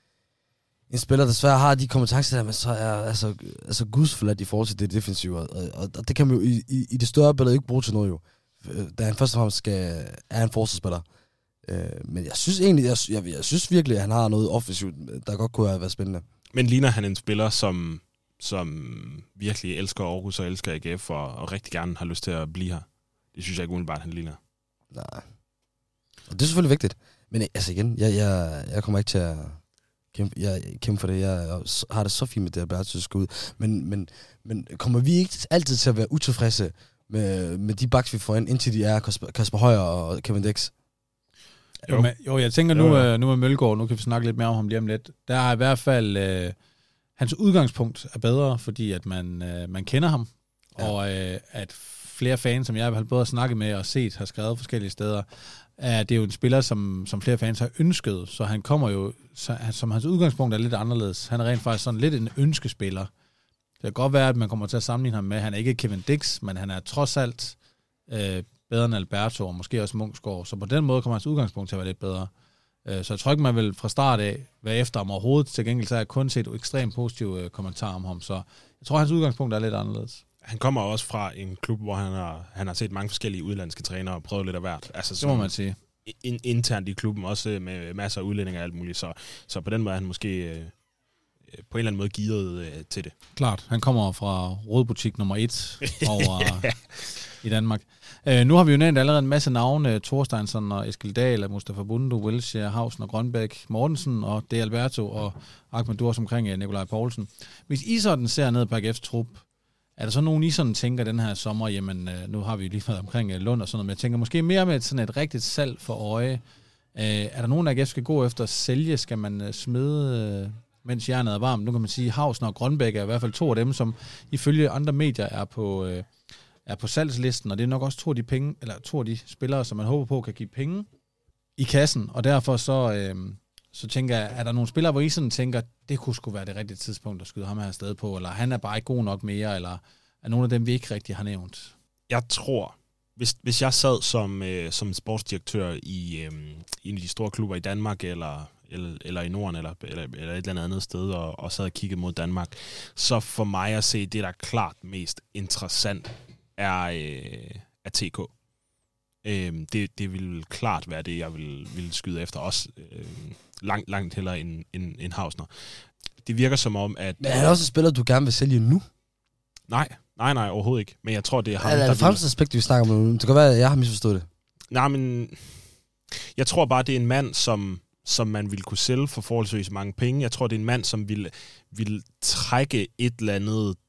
en spiller, der desværre har de kompetencer der, men så er altså, altså gudsforladt i forhold til det defensive. Og, og, og det kan man jo i, i, i det større billede ikke bruge til noget jo. Da han først og fremmest skal, er en forsvarsspiller. Øh, men jeg synes egentlig, jeg, jeg, jeg synes virkelig, at han har noget offensivt, der godt kunne have været spændende. Men ligner han en spiller, som... som virkelig elsker Aarhus og elsker A G F, og, og rigtig gerne har lyst til at blive her. Det synes jeg ikke umiddelbart, han ligner. Nej. Og det er selvfølgelig vigtigt. Men altså igen, jeg, jeg, jeg kommer ikke til at kæmpe, jeg, kæmpe for det. Jeg har det så fint med det, at Bertel skal ud. Men, men, men kommer vi ikke altid til at være utilfredse med, med de backs, vi får ind, indtil de er Kasper, Kasper Højer og Kevin Dix? Jo, men, jo jeg tænker nu, jo, jo. nu med Mølgaard, nu kan vi snakke lidt mere om ham lige om lidt. Der er i hvert fald... Øh, Hans udgangspunkt er bedre, fordi at man, øh, man kender ham, ja. og øh, at flere fans, som jeg har både snakket med og set, har skrevet forskellige steder, er det er jo en spiller, som, som flere fans har ønsket, så han kommer jo, så, som hans udgangspunkt er lidt anderledes. Han er rent faktisk sådan lidt en ønskespiller. Det kan godt være, at man kommer til at sammenligne ham med, han er ikke Kevin Dix, men han er trods alt øh, bedre end Alberto, og måske også Munksgaard, så på den måde kommer hans udgangspunkt til at være lidt bedre. Så jeg tror ikke, man vil fra start af være efter ham overhovedet. Til gengæld så har jeg kun set ekstremt positive kommentarer om ham, så jeg tror, hans udgangspunkt er lidt anderledes. Han kommer også fra en klub, hvor han har, han har set mange forskellige udlandske trænere og prøvet lidt af hvert. Altså, det må man sige. In, internt i klubben, også med masser af udlændinger og alt muligt. Så, så på den måde er han måske øh, på en eller anden måde gearet øh, til det. Klart. Han kommer fra rådbutik nummer et over yeah. i Danmark. Uh, nu har vi jo nævnt allerede en masse navne. Thorsteinsson og Eskil Dahl, Mustafa Bundu, Wilshere, Hausen og Grønbæk, Mortensen og De Alberto og Ahmed Durs omkring Nikolaj Poulsen. Hvis I sådan ser ned på A G F's trup, er der så nogen, I sådan tænker den her sommer, jamen uh, nu har vi lige været omkring uh, Lund og sådan noget, men jeg tænker måske mere med sådan et rigtigt salg for øje. Uh, er der nogen, der A G F skal gå efter at sælge? Skal man uh, smide, uh, mens jernet er varmt? Nu kan man sige, Hausen og Grønbæk er i hvert fald to af dem, som ifølge andre medier er på... Uh, er på salgslisten, og det er nok også to af de penge, eller to af de spillere, som man håber på kan give penge i kassen, og derfor så, øh, så tænker jeg, er der nogle spillere, hvor I sådan tænker, det kunne sgu være det rigtige tidspunkt at skyde ham her afsted på, eller han er bare ikke god nok mere, eller er nogle af dem, vi ikke rigtig har nævnt? Jeg tror, hvis, hvis jeg sad som, øh, som sportsdirektør i øh, en af de store klubber i Danmark, eller, eller, eller i Norden, eller, eller, eller et eller andet sted, og, og sad og kiggede mod Danmark, så for mig at se, det der er klart mest interessant, er, øh, er T K. Øh, det, det vil klart være det, jeg vil, vil skyde efter. Også øh, langt, langt hellere end, end, end Hausner. Det virker som om, at... Men er det også et spiller, du gerne vil sælge nu? Nej, nej, nej, overhovedet ikke. Men jeg tror, det er ham, er, er det fremtidsaspekt, vi snakker om nu? Det kan være, at jeg har misforstået det. Nej, men... Jeg tror bare, det er en mand, som, som man ville kunne sælge for forholdsvis mange penge. Jeg tror, det er en mand, som vil, vil trække et eller andet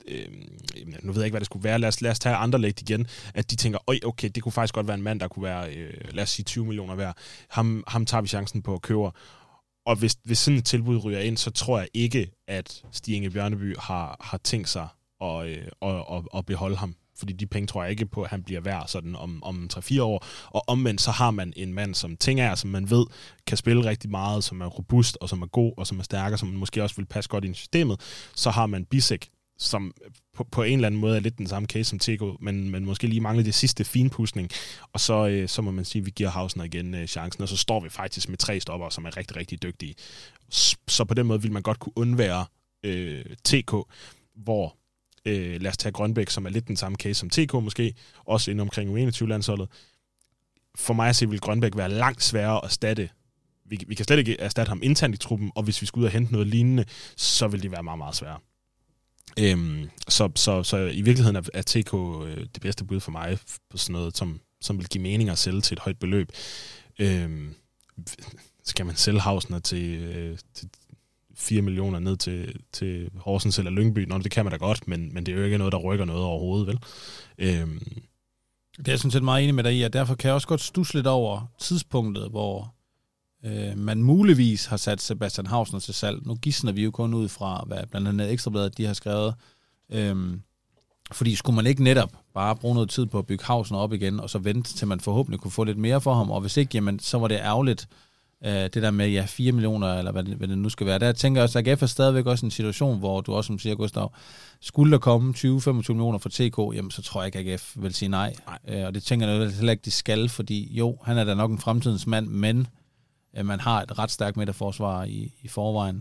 øh, nu ved jeg ikke, hvad det skulle være, lad os, lad os tage Anderlecht igen, at de tænker, øj, okay, det kunne faktisk godt være en mand, der kunne være, øh, lad os sige, tyve millioner værd. Ham, ham tager vi chancen på at købe. Og hvis, hvis sådan et tilbud ryger ind, så tror jeg ikke, at Stig Inge Bjørneby har, har tænkt sig at, øh, at, at, at beholde ham. Fordi de penge tror jeg ikke på, at han bliver værd sådan om, om tre fire år. Og omvendt, så har man en mand, som Tinger, som man ved, kan spille rigtig meget, som er robust, og som er god, og som er stærk, og som måske også vil passe godt ind i systemet. Så har man Bisek, som på, på en eller anden måde er lidt den samme case som Teko, men, men måske lige mangler det sidste finpudsning. Og så, øh, så må man sige, at vi giver Hausner igen øh, chancen, og så står vi faktisk med tre stopper, som er rigtig, rigtig dygtige. Så på den måde vil man godt kunne undvære øh, T K, hvor Øh, lad os tage Grønbæk, som er lidt den samme case som T K måske, også inde omkring U enogtyve-landsholdet. For mig at se, vil Grønbæk være langt sværere at erstatte. Vi, vi kan slet ikke erstatte ham internt i truppen, og hvis vi skal ud og hente noget lignende, så vil det være meget, meget sværere. Øhm, så, så, så i virkeligheden er, er T K øh, det bedste bud for mig på sådan noget, som, som vil give mening at sælge til et højt beløb. Øhm, skal man sælge Hausner til, øh, til fire millioner ned til, til Horsens eller Lyngby? Nå, det kan man da godt, men, men det er jo ikke noget, der rykker noget overhovedet, vel? Øhm. Det er jeg sådan set meget enig med dig i, og derfor kan jeg også godt stusse lidt over tidspunktet, hvor øh, man muligvis har sat Sebastian Hausner til salg. Nu gidsner vi jo kun ud fra, hvad blandt andet Ekstrabladet de har skrevet. Øhm, fordi skulle man ikke netop bare bruge noget tid på at bygge Hausner op igen, og så vente til man forhåbentlig kunne få lidt mere for ham, og hvis ikke, jamen, så var det ærgerligt, det der med, ja, fire millioner, eller hvad det, hvad det nu skal være. Der tænker jeg også, at A G F er stadigvæk også en situation, hvor du også, som siger, Gustav, skulle der komme tyve til femogtyve millioner for T K, jamen så tror jeg ikke, at A G F vil sige nej. nej. Og det tænker jeg heller ikke, de skal, fordi jo, han er da nok en fremtidens mand, men man har et ret stærkt midterforsvar i, i forvejen.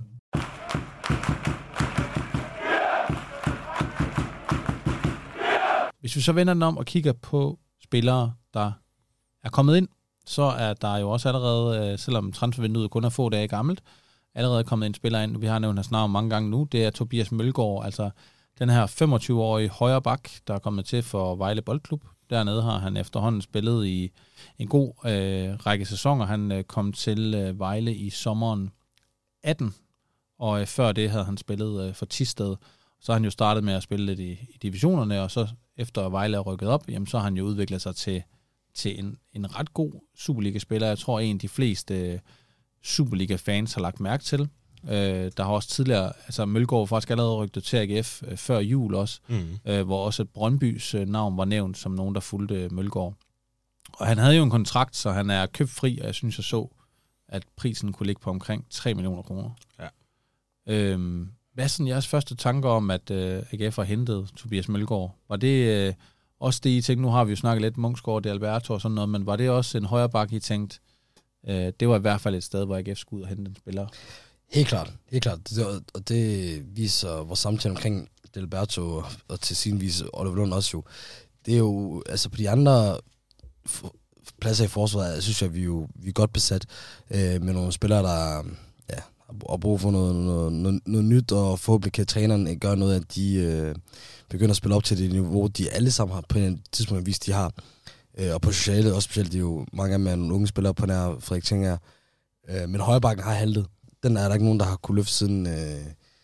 Hvis vi så vender den om og kigger på spillere, der er kommet ind, så er der jo også allerede, selvom transfervinduet kun er få dage gammelt, allerede kommet en spiller ind, vi har nævnt hans navn mange gange nu, det er Tobias Mølgaard, altså den her femogtyve-årige højre bak, der er kommet til for Vejle Boldklub. Dernede har han efterhånden spillet i en god øh, række sæsoner. Han øh, kom til øh, Vejle i sommeren atten, og øh, før det havde han spillet øh, for Thisted. Så har han jo startet med at spille lidt i, i divisionerne, og så efter Vejle er rykket op, jamen, så har han jo udviklet sig til til en, en ret god Superliga-spiller. Jeg tror, en af de fleste øh, Superliga-fans har lagt mærke til. Øh, der har også tidligere, altså Mølgaard faktisk allerede rykket til A G F øh, før jul også, mm. øh, hvor også Brøndbys øh, navn var nævnt som nogen, der fulgte Mølgaard. Og han havde jo en kontrakt, så han er købt fri, og jeg synes, jeg så, at prisen kunne ligge på omkring tre millioner kroner. Ja. Øh, hvad er sådan jeres første tanker om, at øh, A G F har hentet Tobias Mølgaard? Var det... Øh, Også det, I tænkte, nu har vi jo snakket lidt Munksgaard, De Alberto og sådan noget, men var det også en højre bakke, I tænkte, øh, det var i hvert fald et sted, hvor A G F skulle ud og hente en spiller? Helt klart, helt klart. Det, og det viser vores samtale omkring De Alberto, og til sin vis Oliver Lund også jo. Det er jo, altså på de andre pladser i forsvaret, synes jeg, vi er jo vi er godt besat øh, med nogle spillere, der ja, har brug for noget, noget, noget, noget nyt, og forhåbentlig kan træneren gøre noget, at de... Øh, begynder at spille op til det niveau, de alle sammen har på en tidspunkt vist, de har. Øh, og på socialet, også specielt, det er jo mange af nogle unge spillere på nær Frederik Tinger. Øh, men højrebakken har haltet. Den er der ikke nogen, der har kunne løfte siden øh,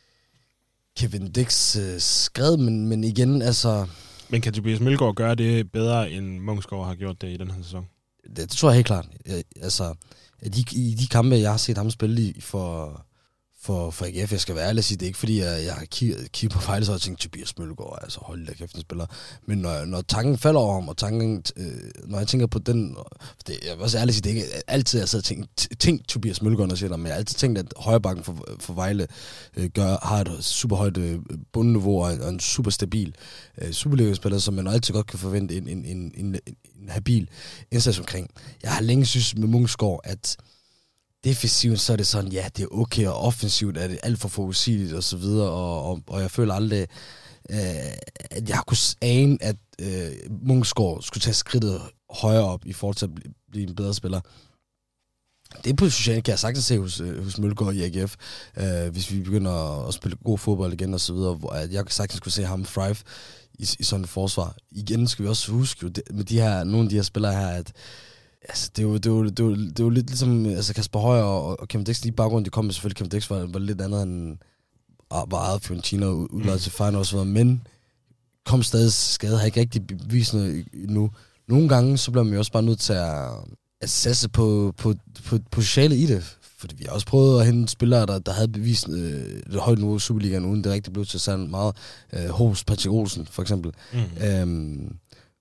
Kevin Dix øh, skred, men, men igen, altså... Men kan Tobias Mølgaard gøre det bedre, end Munksgaard har gjort det i den her sæson? Det, det tror jeg helt klart. Jeg, altså, de, i de kampe, jeg har set ham spille i for... For, for A G F, jeg skal være ærlig at sige, det er ikke fordi, jeg, jeg har kigget, kigget på Vejle, så har jeg tænkt, Tobias Mølgaard, altså hold da kæft, en spiller. Men når, når tanken falder over ham, og tanken, øh, når jeg tænker på den, det, jeg vil også ærligt sige, det er ikke altid, jeg sidder og tænkt, tænkt Tobias Mølgaard, når jeg siger det, men jeg har altid tænkt, at højrebakken for, for Vejle øh, gør, har et super højt øh, bundniveau og en, og en super stabil øh, Superliga-spiller, som man altid godt kan forvente en, en, en, en, en habil indsats omkring. Jeg har længe synes med Munksgaard, at defensivt, så er det sådan, ja, det er okay, og offensivt er det alt for forudsigeligt og så videre, og, og, og jeg føler aldrig, øh, at jeg kunne ane, at øh, Munksgaard skulle tage skridtet højere op i forhold til at blive, blive en bedre spiller. Det potentiale kan jeg sagtens se hos, hos Mølgaard i A G F, øh, hvis vi begynder at spille god fodbold igen og så videre, hvor jeg kan sagtens kunne se ham thrive i, i sådan et forsvar. Igen skal vi også huske, jo, det, med de her, nogle af de her spillere her, at altså, det er jo, det er jo, det er jo, det er jo lidt ligesom altså Kasper Højer og, og Kevin Dix, lige baggrund, de kom selvfølgelig, Kevin Dix var, var lidt andet end var ejet Fiorentina udlejet til Feyenoord og så videre, men kom stadig skade, har ikke rigtig bevist noget endnu. Nogle gange, så bliver man jo også bare nødt til at, at satse på, på, på potentialet i det. Fordi vi har også prøvet at hente spillere, der, der havde bevist øh, det højt niveau i Superligaen, uden det rigtig blev til sådan meget. Øh, Hos, Patrick Olsen, for eksempel. Mm. Øhm,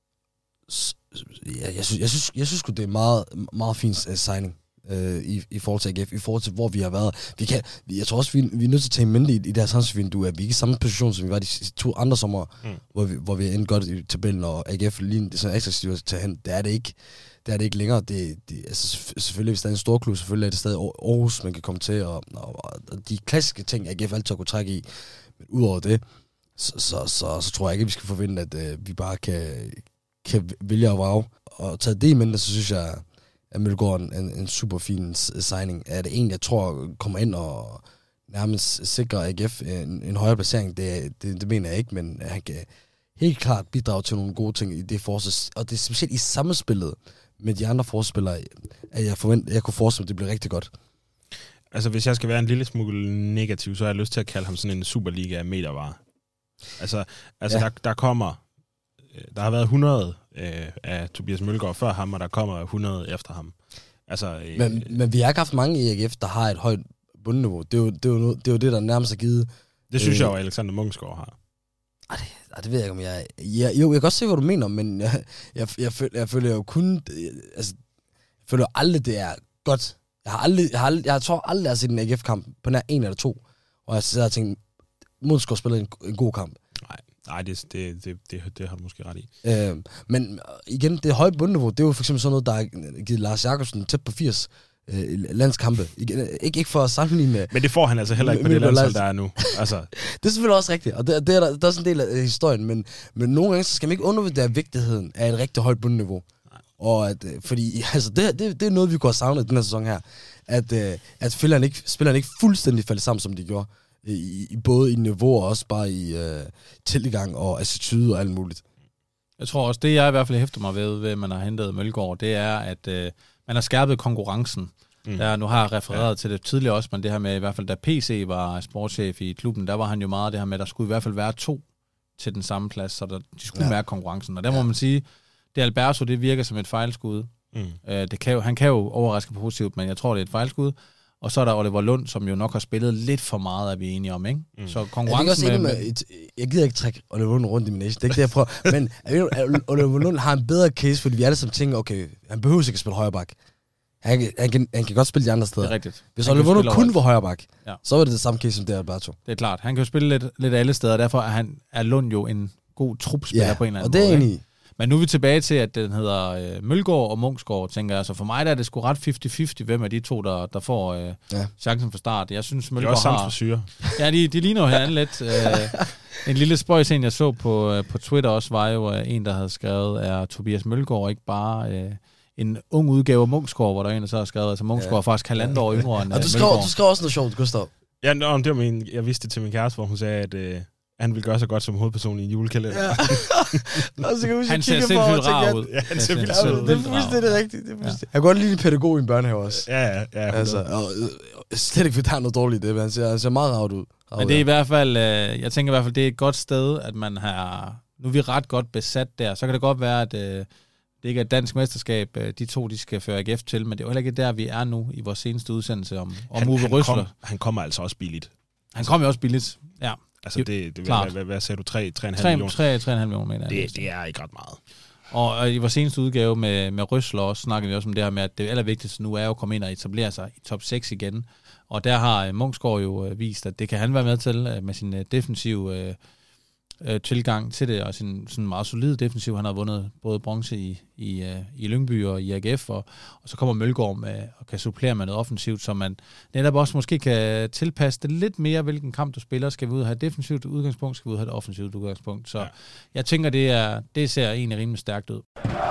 så, ja, jeg, synes, jeg, synes, jeg synes det er meget, meget fint uh, signing. Øh, i, i forhold til A G F, i forhold til, hvor vi har været. Vi kan, jeg tror også, vi, vi er nødt til at tage en mente i, i det her transfervindue, at vi ikke er i samme position, som vi var de to andre sommer, mm. hvor, vi, hvor vi er endt godt i tabellen, og A G F lige det er sådan ekstra til hen. Det er det ikke. Det er det ikke længere. Det, det, altså, selvfølgelig er vi stadig en stor klub, selvfølgelig er det stadig Aarhus, man kan komme til, og, og, og de klassiske ting, A G F altid har kunne trække i. Men udover det, så, så, så, så tror jeg ikke, at vi skal forvente, at øh, vi bare kan, kan vælge at vrage. Og tage det i mente, så synes jeg, at Mølgaard er en, en super fin signing. Er det en, jeg tror kommer ind og nærmest sikrer A G F en, en højere placering? Det, det, det mener jeg ikke, men han kan helt klart bidrage til nogle gode ting i det forsvar. Og det er specielt i samspillet med de andre forspillere, at jeg forventer, jeg kunne forestille, at det bliver rigtig godt. Altså, hvis jeg skal være en lille smule negativ, så har jeg lyst til at kalde ham sådan en Superliga af metervare. Altså, altså ja. der, der kommer... Der har været hundrede øh, af Tobias Mølgaard før ham, og der kommer hundrede efter ham. Altså, øh, men, men vi har ikke haft mange i A G F, der har et højt bundniveau. Det er jo det, er jo, det, er jo det der nærmest er givet. Det synes øh, jeg jo, Alexander Munksgaard har. Ej, det, det ved jeg ikke, om jeg... jeg jo, jeg kan godt se, hvad du mener, men jeg, jeg, jeg, føler, jeg føler jo kun... Altså, jeg føler aldrig, det er godt. Jeg har aldrig... Jeg, har aldrig, jeg tror aldrig, jeg har set en A G F-kamp på nær en eller to, og jeg sidder og tænker, Munksgaard spiller en, en god kamp. Nej. Nej, det, det, det, det, det har du måske ret i. Øh, men igen, det høje bundniveau, det er jo for eksempel sådan noget, der har givet Lars Jakobsen tæt på firs øh, landskampe. Igen, ikke, ikke for at sammenligne med... Men det får han altså heller ikke på det landshold, der er nu. Altså. Det er selvfølgelig også rigtigt, og det, det er, der, der er også en del af historien, men, men nogle gange så skal man ikke undervurdere vigtigheden af et rigtig højt bundniveau. Nej. Og at, fordi altså, det, det, det er noget, vi kunne have savnet i den her sæson her. At, at spillerne ikke, spillerne ikke fuldstændig faldt sammen, som de gjorde. I, i både i niveau og også bare i øh, tilgang og attitude og alt muligt. Jeg tror også, det jeg i hvert fald hæfter mig ved, ved at man har hentet Mølgaard, det er, at øh, man har skærpet konkurrencen. Mm. Der, nu har jeg refereret ja. til det tidligere også, men det her med, i hvert fald da P C var sportschef i klubben, der var han jo meget det her med, at der skulle i hvert fald være to til den samme plads, så der, de skulle ja. mærke konkurrencen. Og der må ja. man sige, det Alberto, det virker som et fejlskud. Mm. Øh, det kan jo, han kan jo overraske positivt, men jeg tror, det er et fejlskud. Og så er der Oliver Lund, som jo nok har spillet lidt for meget, er vi enige om, ikke? Mm. Så konkurrencen jeg, med... med et, jeg gider ikke trække Oliver Lund rundt i min nation, det er ikke det, jeg prøver. Men Oliver Lund har en bedre case, fordi vi alle sammen tænker, okay, han behøver ikke at spille højre bak. Han, han, kan, han kan godt spille de andre steder. Det er rigtigt. Hvis Oliver Lund kun var højre bak, ja. så var det det samme case som det Alberto. Det er klart. Han kan jo spille lidt, lidt alle steder, og derfor er, han, er Lund jo en god trupspiller ja, på en eller anden og det er måde. enig. Men nu er vi tilbage til, at den hedder øh, Mølgaard og Munksgaard, tænker jeg. Så for mig der er det sgu ret halvtreds halvtreds, hvem af de to, der, der får øh, ja. chancen fra start. Jeg synes, Mølgaard har... Det er også samme Ja, de, de ligner jo hinanden lidt. Øh, en lille spøjs, en jeg så på, øh, på Twitter også, var jo øh, en, der havde skrevet, er Tobias Mølgaard ikke bare... Øh, en ung udgave af Munksgaard, hvor der er en, der så har skrevet, altså Munksgaard ja. er faktisk halvandet år yngre end og du skrev, Mølgaard. Du skrev også noget sjovt, Gustav. Ja, no, det var min, jeg vidste det til min kæreste, hvor hun sagde, at øh, han ville gøre så godt som hovedperson i en julekalender. Ja. Han ser sindssygt rar ud. Ja, han ser vildt sød ud. Det er fuldstændig rigtigt. Det er fuldstændig. Han kan godt lide en pædagog i en børnehave også. Ja, ja. ja altså, og, slet ikke, fordi der er noget dårligt i det, men han ser, han ser meget rart ud. Men det er i hvert fald, øh, jeg tænker i hvert fald, det er et godt sted, at man har, nu er vi ret godt besat der, så kan det godt være, at øh, det ikke er et dansk mesterskab, de to, de skal føre A G F til, men det er jo heller ikke der, vi er nu i vores seneste udsendelse om, om Uwe Røsler. Kom, han kommer altså også billigt. Han kommer jo også billigt, ja. Altså, det, det hvad, hvad, hvad sagde du? tre komma fem millioner? tre komma fem millioner, mener det, det er ikke ret meget. Og, og i vores seneste udgave med, med Røsler også, snakkede vi også om det her med, at det allervigtigste nu er jo at komme ind og etablere sig i top seks igen. Og der har Munksgaard jo øh, vist, at det kan han være med til øh, med sin øh, defensive øh, øh, tilgang til det, og sin sådan meget solid defensiv. Han har vundet både bronze i, i, øh, i Lyngby og i A G F, og, og så kommer Mølgaard med og kan supplere med noget offensivt, så man netop også måske kan tilpasse det lidt mere, hvilken kamp du spiller. Skal vi ud og have et defensivt udgangspunkt, skal vi ud og have et offensivt udgangspunkt. Så ja. jeg tænker, det, er, det ser egentlig rimelig stærkt ud.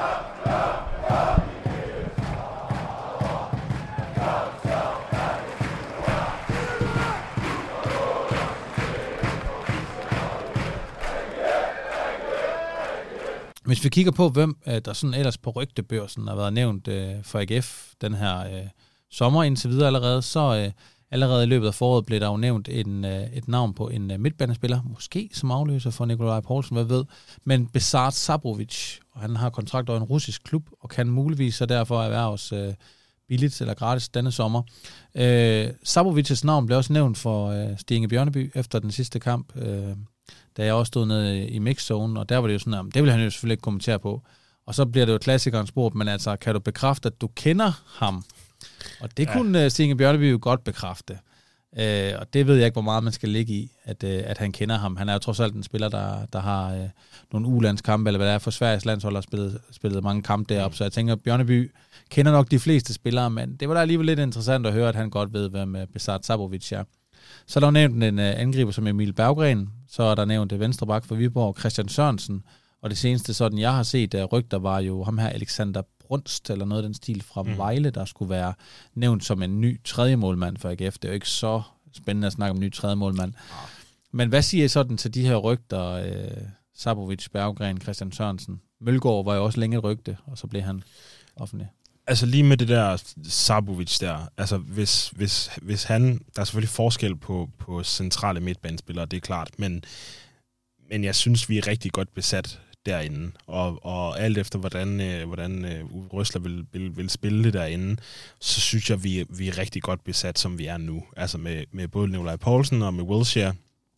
Hvis vi kigger på, hvem der sådan ellers på rygtebørsen har været nævnt øh, for A G F den her øh, sommer indtil videre allerede, så øh, allerede i løbet af foråret blev der jo nævnt en, et navn på en midtbanespiller, måske som afløser for Nikolaj Poulsen, hvad ved, men Besart Sabrovic, og han har kontrakt over en russisk klub, og kan muligvis så derfor erhverves øh, billigt eller gratis denne sommer. Øh, Sabrovic's navn blev også nævnt for øh, Stig Inge Bjørneby efter den sidste kamp, øh, da jeg også stod nede i mixzone, og der var det jo sådan, at det ville han jo selvfølgelig ikke kommentere på. Og så bliver det jo klassikeren spurgt, men altså, kan du bekræfte, at du kender ham? Og det ja. kunne uh, Stig Inge Bjørneby jo godt bekræfte. Uh, og det ved jeg ikke, hvor meget man skal ligge i, at, uh, at han kender ham. Han er jo trods alt en spiller, der, der har uh, nogle ulandskampe, eller hvad det er, for Sveriges landshold har spillet, spillet mange kampe deroppe. Så jeg tænker, at Bjørneby kender nok de fleste spillere, men det var da alligevel lidt interessant at høre, at han godt ved, hvem uh, Besart Sabrovic er. Så er der nævnt en uh, angriber som Emil Berggren, så er der nævnt venstreback for Viborg, Christian Sørensen, og det seneste sådan, jeg har set uh, rygter, var jo ham her Alexander Brunst, eller noget af den stil fra mm. Vejle, der skulle være nævnt som en ny tredje målmand for A G F. Det er jo ikke så spændende at snakke om en ny tredje målmand. Ja. Men hvad siger I sådan til de her rygter? Uh, Sabrovic, Berggren, Christian Sørensen. Mølgaard var jo også længe et rygte, og så blev han offentlig. Altså lige med det der Sabrovic der, altså hvis, hvis, hvis han, der er selvfølgelig forskel på, på centrale midtbanespillere, det er klart, men, men jeg synes, vi er rigtig godt besat derinde, og, og alt efter hvordan, øh, hvordan øh, Uwe Røsler vil, vil, vil spille det derinde, så synes jeg, vi, vi er rigtig godt besat, som vi er nu. Altså med, med både Nikolaj Poulsen og med Wilshere,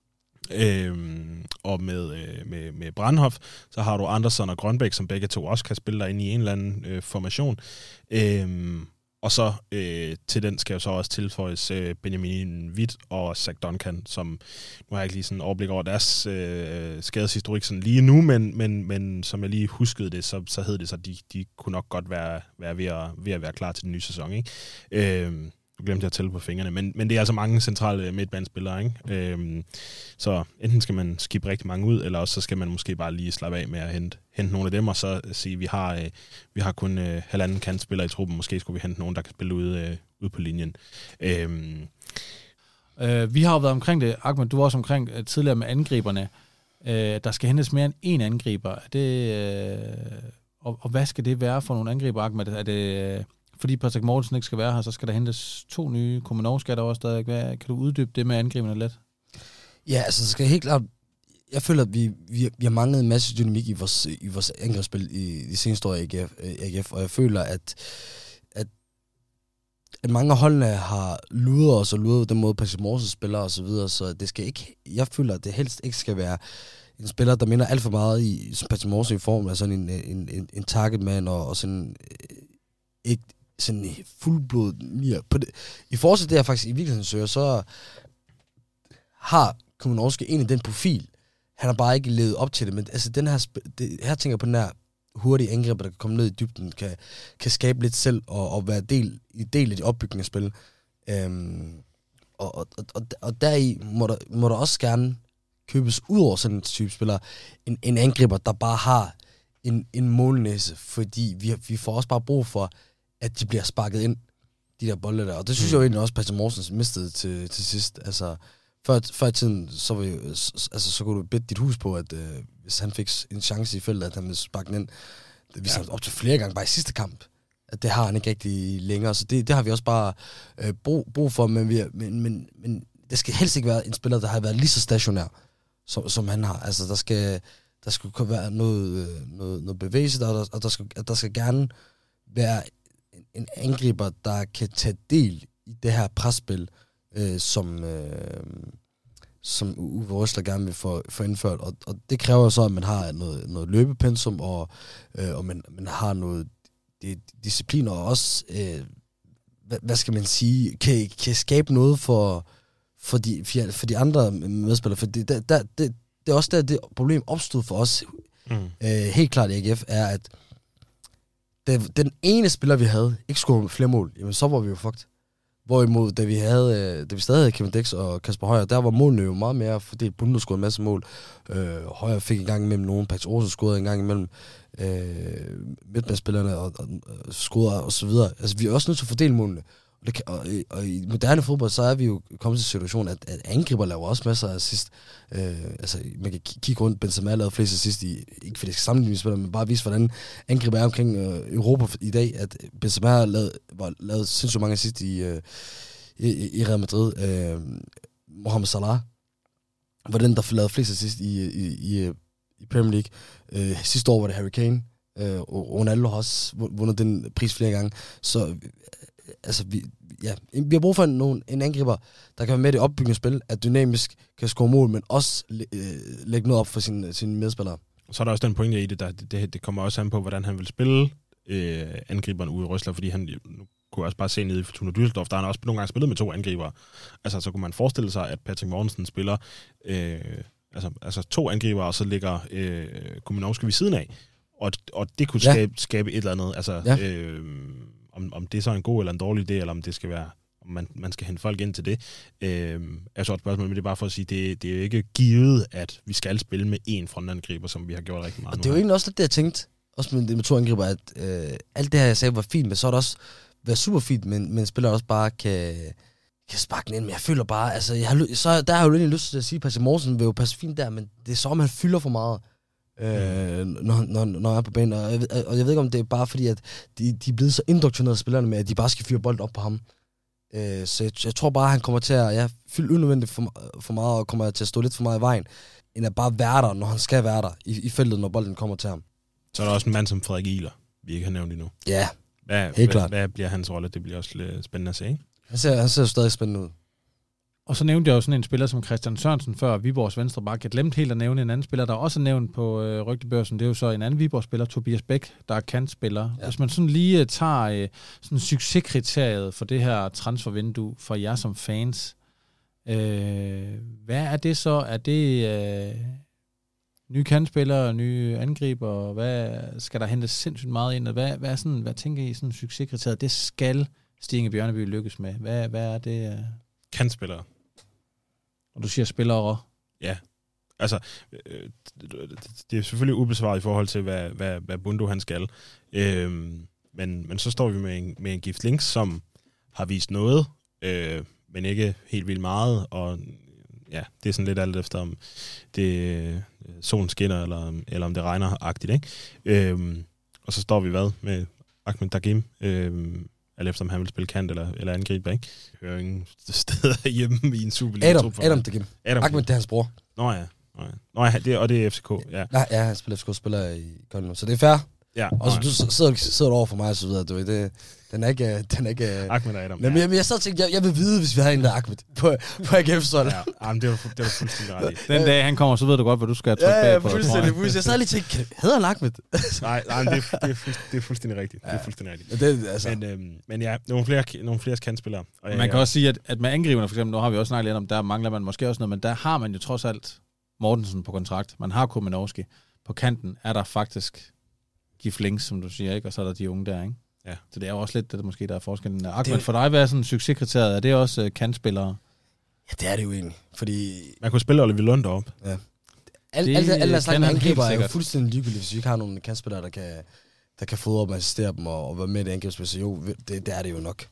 Øhm, og med, øh, med, med Brandhoff, så har du Andersen og Grønbæk, som begge to også kan spille derinde i en eller anden øh, formation. Øhm, og så øh, til den skal jo så også tilføjes øh, Benjamin Witt og Zach Duncan, som nu har jeg ikke lige sådan overblik over deres øh, skadeshistorik sådan lige nu, men, men, men som jeg lige huskede det, så, så hed det så, at de, de kunne nok godt være, være ved, at, ved at være klar til den nye sæson, ikke? Øhm, Du glemte at tælle på fingrene, men, men det er altså mange centrale midtbanespillere, ikke? Øhm, så enten skal man skippe rigtig mange ud, eller også så skal man måske bare lige slappe af med at hente, hente nogle af dem, og så sige, at vi har, øh, vi har kun øh, halvanden kantspillere i truppen, måske skulle vi hente nogen, der kan spille ude, øh, ude på linjen. Øhm. Øh, vi har jo været omkring det, Ahmed, du var også omkring uh, tidligere med angriberne. Øh, der skal hentes mere end én angriber. Er det, øh, og, og hvad skal det være for nogle angriber, Ahmed? Er det... Øh, fordi Patrick Mortensen ikke skal være her, så skal der hentes to nye. Komenov skal der også stadig være. Kan du uddybe det med angriberne lidt? Ja, altså det skal helt klart... Jeg føler, at vi, vi, vi har manglet en masse dynamik i vores, i vores angrebsspil i de seneste år i A G F, og jeg føler, at, at, at mange af holdene har luret os og luret den måde, Patrick Mortensen spiller og så videre, så det skal ikke... Jeg føler, at det helst ikke skal være en spiller, der minder alt for meget i, som Patrick Mortensen i form af sådan en, en, en, en targetman og, og sådan... Ikke, sådan fuldblod nier. På det. I forhold til det, jeg faktisk i virkeligheden søger, så har Kommenorske egentlig den profil. Han har bare ikke levet op til det, men altså den her, det, her tænker jeg på den her hurtige angriber, der kan komme ned i dybden, kan, kan skabe lidt selv og, og være del, i del af de opbygning af spil. Øhm, og, og, og, og deri må der, må der også gerne købes ud over sådan en type spiller, en, en angriber, der bare har en, en målnæse, fordi vi, vi får også bare brug for, at de bliver sparket ind, de der bolde der. Og det synes mm. jeg jo egentlig også, Patrick Mortensen mistede til, til sidst. Altså, før, før i tiden, så, var jo, altså, så kunne du bede dit hus på, at øh, hvis han fik en chance i feltet, at han ville sparke den ind. Det viste ja. op til flere gange, bare i sidste kamp. At det har han ikke rigtig længere. Så det, det har vi også bare øh, brug, brug for. Men, vi, men, men, men det skal helst ikke være en spiller, der har været lige så stationær, som, som han har. Altså, der skal, der skal være noget, noget, noget bevægelse, der, og der skal, der skal gerne være en angriber, der kan tage del i det her presspil, øh, som, øh, som Uwe Røsler gerne vil få, få indført. Og, og det kræver så, at man har noget, noget løbepensum, og, øh, og man, man har noget det, disciplin, og også, øh, hvad, hvad skal man sige, kan, kan skabe noget for, for, de, for de andre medspillere. For det, der, der, det, det er også der, det problem opstod for os, mm. øh, helt klart i A G F, er, at da den ene spiller, vi havde, ikke scorede flere mål, jamen så var vi jo fucked. Hvorimod, da vi, havde, da vi stadig havde Kevin Dix og Kasper Højer, der var målene jo meget mere fordelt. Bunde scorede en masse mål. Øh, Højer fik en gang imellem nogen. Patrick Olsen scorede en gang imellem øh, midtbanespillerne og, og, og scorede og så videre. Altså, vi er også nødt til at fordele målene. Og, det kan, og, og i moderne fodbold, så er vi jo kommet til situationen, at, at angriber laver også masser af assist. Øh, altså, man kan kigge rundt, Benzema lavede flest assist i, ikke fordi det skal sammenligne med spillere, men bare vise, hvordan angriber er omkring øh, Europa i dag, at Benzema har lavet, var, lavet sindssygt mange assist i, øh, i, i Real Madrid. Øh, Mohamed Salah var den, der lavede flest assist i, i, i, i Premier League. Øh, sidste år var det Harry Kane. Øh, og Ronaldo har også vundet den pris flere gange. Så øh, altså, vi, ja, vi har brug for en, en angriber, der kan være med i det opbyggende spil, at dynamisk kan score mål, men også øh, lægge noget op for sine, sine medspillere. Så er der også den pointe i det, der det, det kommer også an på, hvordan han vil spille øh, angriberen ude i Røsler, fordi han nu kunne også bare se nede i Fortuna Düsseldorf, der har han også nogle gange spillet med to angribere. Altså, så kunne man forestille sig, at Patrick Mortensen spiller øh, altså, altså to angribere, og så ligger øh, Kuminovski ved siden af. Og, og det kunne skabe, ja. skabe et eller andet. Altså, ja. øh, om, om det er så en god eller en dårlig idé, eller om det skal være, om man, man skal hente folk ind til det. Øh, er så et spørgsmål, men det er bare for at sige, det, det er jo ikke givet, at vi skal spille med én frontangriber, som vi har gjort rigtig meget og nu. Det er jo egentlig også lidt det, jeg tænkte, også med, med to angriber, at øh, alt det her, jeg sagde, var fint, men så er det også været super fint, men, men spiller også bare kan, kan sparke den ind. Men jeg føler bare, altså, jeg har, så, der har jeg jo lidt lyst til at sige, at Patrick Mortensen vil jo passe fint der, men det er så, om han fylder for meget. Øh, når, når, når jeg er på banen, og jeg, og jeg ved ikke, om det er bare fordi, at de, de er blevet så indoktrineret spillerne med, at de bare skal fyre bold op på ham. Øh, så jeg, jeg tror bare, at han kommer til at ja, fylde unødvendigt for, for meget, og kommer til at stå lidt for meget i vejen, end at bare være der, når han skal være der i, i feltet, når bolden kommer til ham. Så er der også en mand som Frederik Ihler, vi ikke har nævnt endnu. Ja, hvad, helt hvad, klart. Hvad bliver hans rolle? Det bliver også lidt spændende at se, ikke? Han ser, han ser stadig spændende ud. Og så nævnte jeg jo sådan en spiller som Christian Sørensen før, Viborgs venstre back. Jeg glemte helt at nævne en anden spiller, der også er nævnt på øh, rygtebørsen. Det er jo så en anden Viborgs-spiller, Tobias Bæk, der er kantspiller. Ja. Hvis man sådan lige uh, tager uh, sådan succeskriteriet for det her transfervindue for jer som fans, øh, hvad er det så? Er det øh, nye kantspillere, nye angriber? Hvad skal der hentes sindssygt meget ind? Og hvad, hvad, er sådan, hvad tænker I sådan succeskriteriet? Det skal Stig Inge Bjørneby lykkes med. Hvad, hvad er det? Uh... Kantspillere. Og du siger spillere? Ja. Altså, øh, det er selvfølgelig ubesvaret i forhold til, hvad, hvad, hvad Bundo han skal. Øhm, men, men så står vi med en, med en Gift Links, som har vist noget, øh, men ikke helt vildt meget. Og ja, det er sådan lidt alt efter, om det solen skinner, eller, eller om det regner-agtigt, ikke? Øhm, og så står vi hvad med Ahmed Dagim, øh, eller efter om han vil spille kant eller, eller angribe, ikke? Jeg hører ingen steder hjemme i en Superliga. Adam, Adam Dagim. Ahmed, det er hans bror. Nå ja. Nå ja. Nå, ja det, og det er F C K, ja. Nej, ja, han spiller F C K, spiller i Kolding nu, så det er fair. Ja. Og så du sidder, sidder over for mig og så videre, du ved, det, den er ikke... Den er ikke Ahmed og Adam. Men ja. jeg sad og tænkte, jeg, jeg vil vide, hvis vi har en der Ahmed på, på A G F's hold. Ja, men det var, det var fuldstændig ret i. Den dag han kommer, så ved du godt, hvad du skal trykke ja, bag ja, på. Fuldstændig, fuldstændig. Jeg sad lige og tænkte, hedder han Ahmed? nej, nej, men det er, det er, fuldstændig, det er fuldstændig rigtigt. Ja. Det er fuldstændig rigtigt. Det, altså. men, øhm, men ja, nogle flere, nogle flere kantspillere. Og man kan også sige, at, at med angriberne, for eksempel, nu har vi også snakket lidt om, der mangler man måske også noget, men der har man jo trods alt Mortensen på kontrakt. Man har Kuminovski. På kanten er der faktisk Gift Links, som du siger, ikke? Og så er der de unge der, ikke? Ja. Så det er jo også lidt det, der måske der er forskellen. Ahmed, for dig, hvad er sådan en succeskriteriet? Er det også uh, kantspillere? Ja, det er det jo egentlig, fordi... Man kunne spille Oliver Lund op. Ja. Alle al, al, al, al angriber er jo fuldstændig ligegyldigt, hvis vi ikke har nogle kantspillere, der kan, der kan fodre dem og assistere dem og, og være med i det angrebsspil. Så jo, det, det er det jo nok.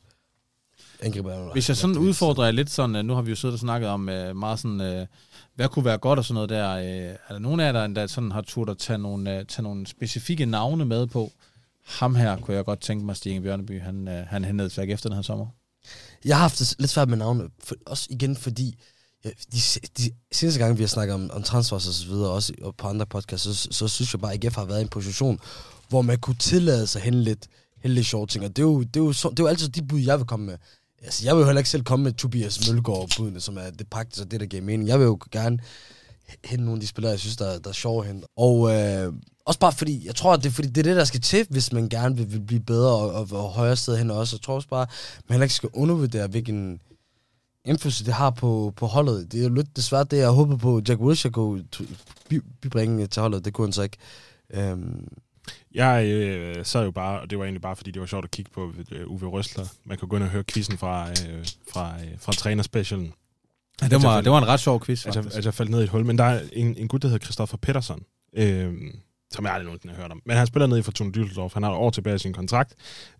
Angriber, hvis jeg sådan udfordrer jeg lidt sådan, nu har vi jo siddet og snakket om uh, meget sådan... Uh, hvad kunne være godt og sådan noget der? Er der nogen af jer, der sådan har turt at tage nogle, tage nogle specifikke navne med på? Ham her kunne jeg godt tænke mig, Stig Inge Bjørneby, han, han hentede sig efter den her sommer. Jeg har haft det lidt svært med navne, for, også igen fordi, ja, de, de seneste gange, vi har snakket om, om transfers og så videre, også og på andre podcasts, så, så synes jeg bare, at A G F har været i en position, hvor man kunne tillade sig at hente lidt, hente lidt sjove ting, og det er, jo, det, er jo så, det er jo altid de bud, jeg vil komme med. Altså, jeg vil jo heller ikke selv komme med Tobias Mølgaard-budene, som er det praktiske og det, der giver mening. Jeg vil jo gerne hente nogle af de spillere, jeg synes, der, der er sjove at hente. Og øh, også bare fordi, jeg tror, at det er, fordi, det er det, der skal til, hvis man gerne vil, vil blive bedre og, og, og højere sted hen også. Jeg tror også bare, man heller ikke skal undervurdere, hvilken indflydelse det har på, på holdet. Det er jo lidt desværre det, jeg håber på, Jack Wilshere kunne bibringe til holdet. Det kunne han så ikke. Um, Jeg øh, sad jo bare, og det var egentlig bare, fordi det var sjovt at kigge på øh, Uwe Røsler. Man kan gå ind og høre quizzen fra, øh, fra, øh, fra trænerspecialen. Ja, det, var, det var en ret sjov quiz, faktisk. Altså, jeg faldt ned i et hul, men der er en, en gut, der hedder Christoffer Pettersson, øh, som jeg aldrig nogensinde har hørt om. Men han spiller ned i Fortuna Düsseldorf. Han har et år tilbage i sin kontrakt.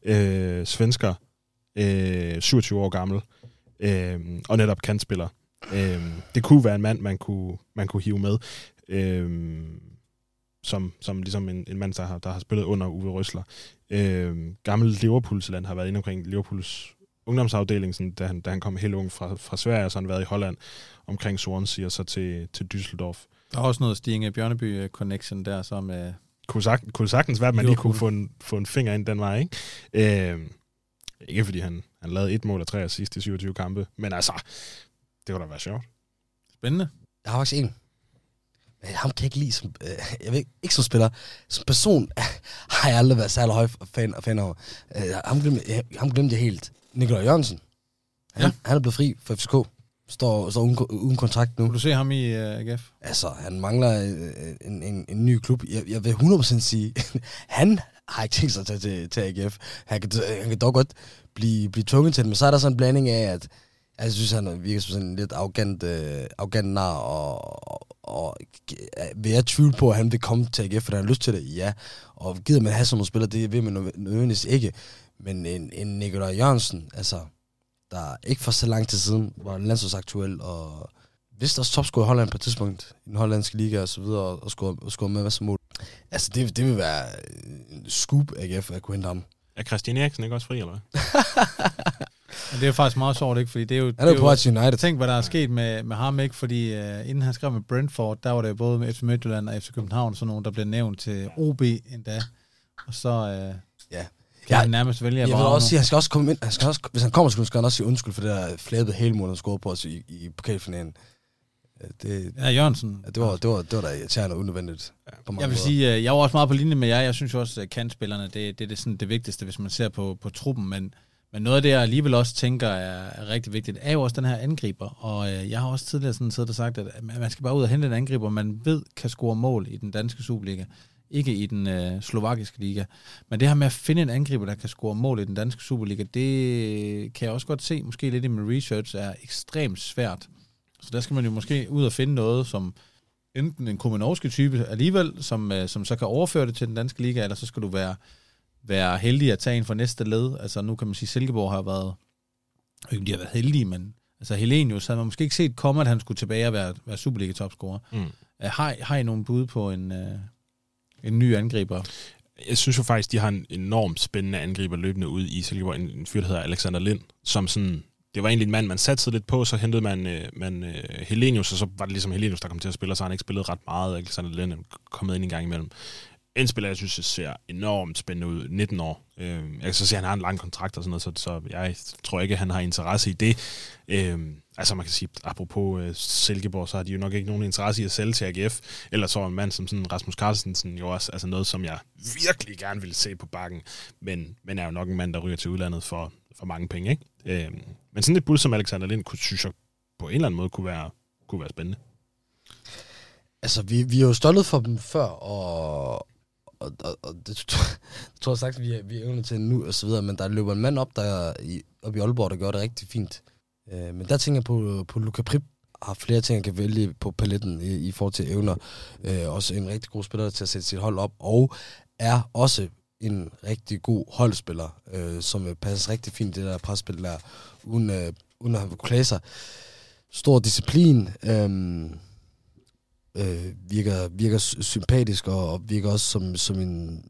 Øh, svensker, øh, syvogtyve år gammel, øh, og netop kantspiller. Øh, det kunne være en mand, man kunne, man kunne hive med. Øh, Som, som ligesom en, en mand, der har, der har spillet under Uwe Røsler. Øh, gammel Liverpool-land har været inde omkring Liverpools ungdomsafdeling, sådan, da, han, da han kom helt ung fra, fra Sverige, og så har han været i Holland omkring Swansea, og så til, til Düsseldorf. Der er også noget Stinge Bjørneby-connection der, som... Øh, kunne, sagt, kunne sagtens være, at man lige kunne få en, få en finger ind den vej, ikke? Øh, ikke fordi han, han lavede et mål og tre assist i syvogtyve kampe, men altså, det kunne da være sjovt. Spændende. Jeg har faktisk en. Ham kan jeg ikke lide som... Øh, jeg ved ikke som spiller. Som person øh, har jeg aldrig været særlig høj fan, fan af. Øh, ham, glemte, jeg, ham glemte jeg helt. Nikolaj Jørgensen. Han, ja. han er blevet fri for F C K. Står, står uden, uden kontrakt nu. Vil du se ham i uh, A G F? Altså, han mangler øh, en, en, en ny klub. Jeg, jeg vil hundrede procent sige, han har ikke tænkt sig til, til, til A G F. Han kan, han kan dog godt blive, blive tvunget til det, men så er der sådan en blanding af, at jeg synes, han virker som sådan en lidt arrogant, øh, arrogant nar, og, og, og vil jeg tvivle på, at han vil komme til A G F, for han har lyst til det? Ja. Og gider man have sådan nogle spillere, det vil man nødvendigvis ikke. Men en, en Nikolaj Jørgensen, altså, der ikke for så lang tid siden var landsholdsaktuel, og vidste også topscorer i Holland på et tidspunkt, i den hollandske liga og så videre, og scorede, og scorede med masser mål. Altså, det, det vil være en scoop, A G F, at kunne hente ham. Er Christian Eriksen ikke også fri, eller hvad? Det er jo faktisk meget sjovt, ikke? Fordi det er jo... Han er jo på United. Tænk, hvad der er sket med, med ham, ikke? Fordi uh, inden han skrev med Brentford, der var det jo både med F C Midtjylland og F C København, sådan nogen, der blev nævnt til O B endda. Og så uh, ja. kan han nærmest vælge at Jeg vil også sige, han skal også komme ind, han skal også, hvis han kommer, så skal han også sige undskyld for det der flæbede helmål, han scorede på os i, i pokalfinalen. Det, ja, Jørgensen. Ja, det var, det var, det var da irriterende og unødvendigt. Ja. Jeg vil måder. sige, jeg var også meget på linje med jer. Jeg synes jo også, at kantspillerne, det, det er det, sådan, det vigtigste, hvis man ser på, på truppen. Men, men noget af det, jeg alligevel også tænker er, er rigtig vigtigt, er jo også den her angriber. Og øh, jeg har også tidligere sådan siddet og sagt, at man skal bare ud og hente en angriber, man ved kan score mål i den danske Superliga. Ikke i den øh, slovakiske liga. Men det her med at finde en angriber, der kan score mål i den danske Superliga, det kan jeg også godt se, måske lidt i min research, er ekstremt svært. Så der skal man jo måske ud og finde noget, som enten en Kumanovski type alligevel, som, øh, som så kan overføre det til den danske liga, eller så skal du være, være heldig at tage en for næste led. Altså nu kan man sige, at Silkeborg har været, ikke de har været heldige, men altså Helenius havde man måske ikke set komme, at han skulle tilbage og være, være Superliga-topscorer. Mm. Uh, har, har I nogen bud på en, uh, en ny angriber? Jeg synes jo faktisk, de har en enormt spændende angriber løbende ud i Silkeborg. En, en fyr, der hedder Alexander Lind, som sådan... Det var egentlig en mand, man satte lidt på, så hentede man, øh, man øh, Helenius, og så var det ligesom Helenius, der kom til at spille, og så har han ikke spillet ret meget, Alexander Lind er kommet ind en gang imellem. En spiller, jeg synes, ser enormt spændende ud, nitten år. Øh, jeg kan så se, at han har en lang kontrakt og sådan noget, så, så jeg tror ikke, at han har interesse i det. Øh, altså man kan sige, apropos øh, Silkeborg, så har de jo nok ikke nogen interesse i at sælge til A G F, eller så en mand som sådan Rasmus Carlsensen jo også, altså noget, som jeg virkelig gerne ville se på bakken, men, men er jo nok en mand, der ryger til udlandet for, for mange penge, ikke? Øh, men sådan et bud som Alexander Lind, kunne, synes jeg på en eller anden måde kunne være, kunne være spændende. Altså, vi, vi er jo stoltet for dem før, og, og, og, og det tror jeg sagt, vi er, vi er evne til nu, og så videre, men der løber en mand op, der i, op i Aalborg, der gør det rigtig fint. Øh, men der tænker jeg på, på Luka Prip, har flere ting, han kan vælge på paletten i, i forhold til evner. Øh, også en rigtig god spiller til at sætte sit hold op, og er også en rigtig god holdspiller, øh, som vil passe rigtig fint det der presspil der, uden, øh, uden at have klage sig. Stor disciplin, øh, øh, virker, virker sympatisk, og, og virker også som, som en,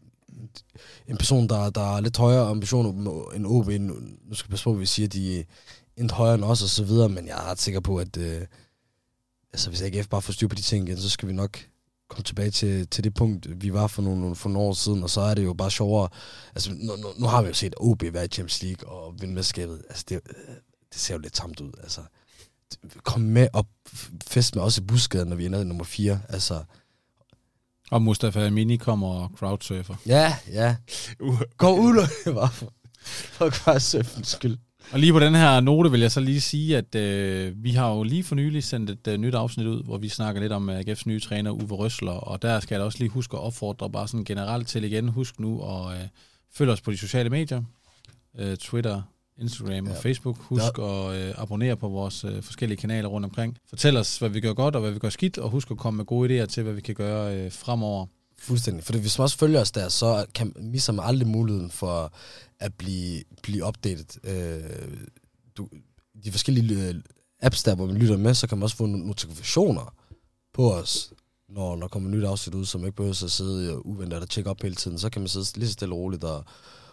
en person, der, der er lidt højere ambitioner end O B. Nu, nu skal jeg passe på, at vi siger, at de er endnu højere end os og så videre, men jeg er ret sikker på, at øh, altså, hvis A G F bare får styr på de ting igen, så skal vi nok komme tilbage til, til det punkt, vi var for nogle, for nogle år siden, og så er det jo bare sjovere. Altså, nu, nu, nu har vi jo set O B være i Champions League og vinde mesterskabet. Altså, det, det ser jo lidt tamt ud. Altså, kom med og fest med os i busgaden, når vi ender i nummer fire. Altså. Og Mustafa Amini kommer og crowdsurfer. Ja, ja. Gå ud, bare for, for crowdsurfens skyld. Og lige på den her note vil jeg så lige sige, at øh, vi har jo lige for nylig sendt et øh, nyt afsnit ud, hvor vi snakker lidt om A G F's nye træner, Uwe Rösler, og der skal jeg også lige huske at opfordre bare sådan generelt til igen. Husk nu at øh, følge os på de sociale medier, øh, Twitter, Instagram og ja. Facebook. Husk ja. at øh, abonnere på vores øh, forskellige kanaler rundt omkring. Fortæl os, hvad vi gør godt og hvad vi gør skidt, og husk at komme med gode idéer til, hvad vi kan gøre øh, fremover. Fuldstændig, for hvis man også følger os der, så kan, misser man aldrig muligheden for at blive, blive updated. Øh, du, de forskellige apps der, hvor man lytter med, så kan man også få notifikationer på os, når der kommer nyt afsnit ud, som ikke behøver at sidde uventet og tjekke op hele tiden. Så kan man sidde lige så stille og roligt og,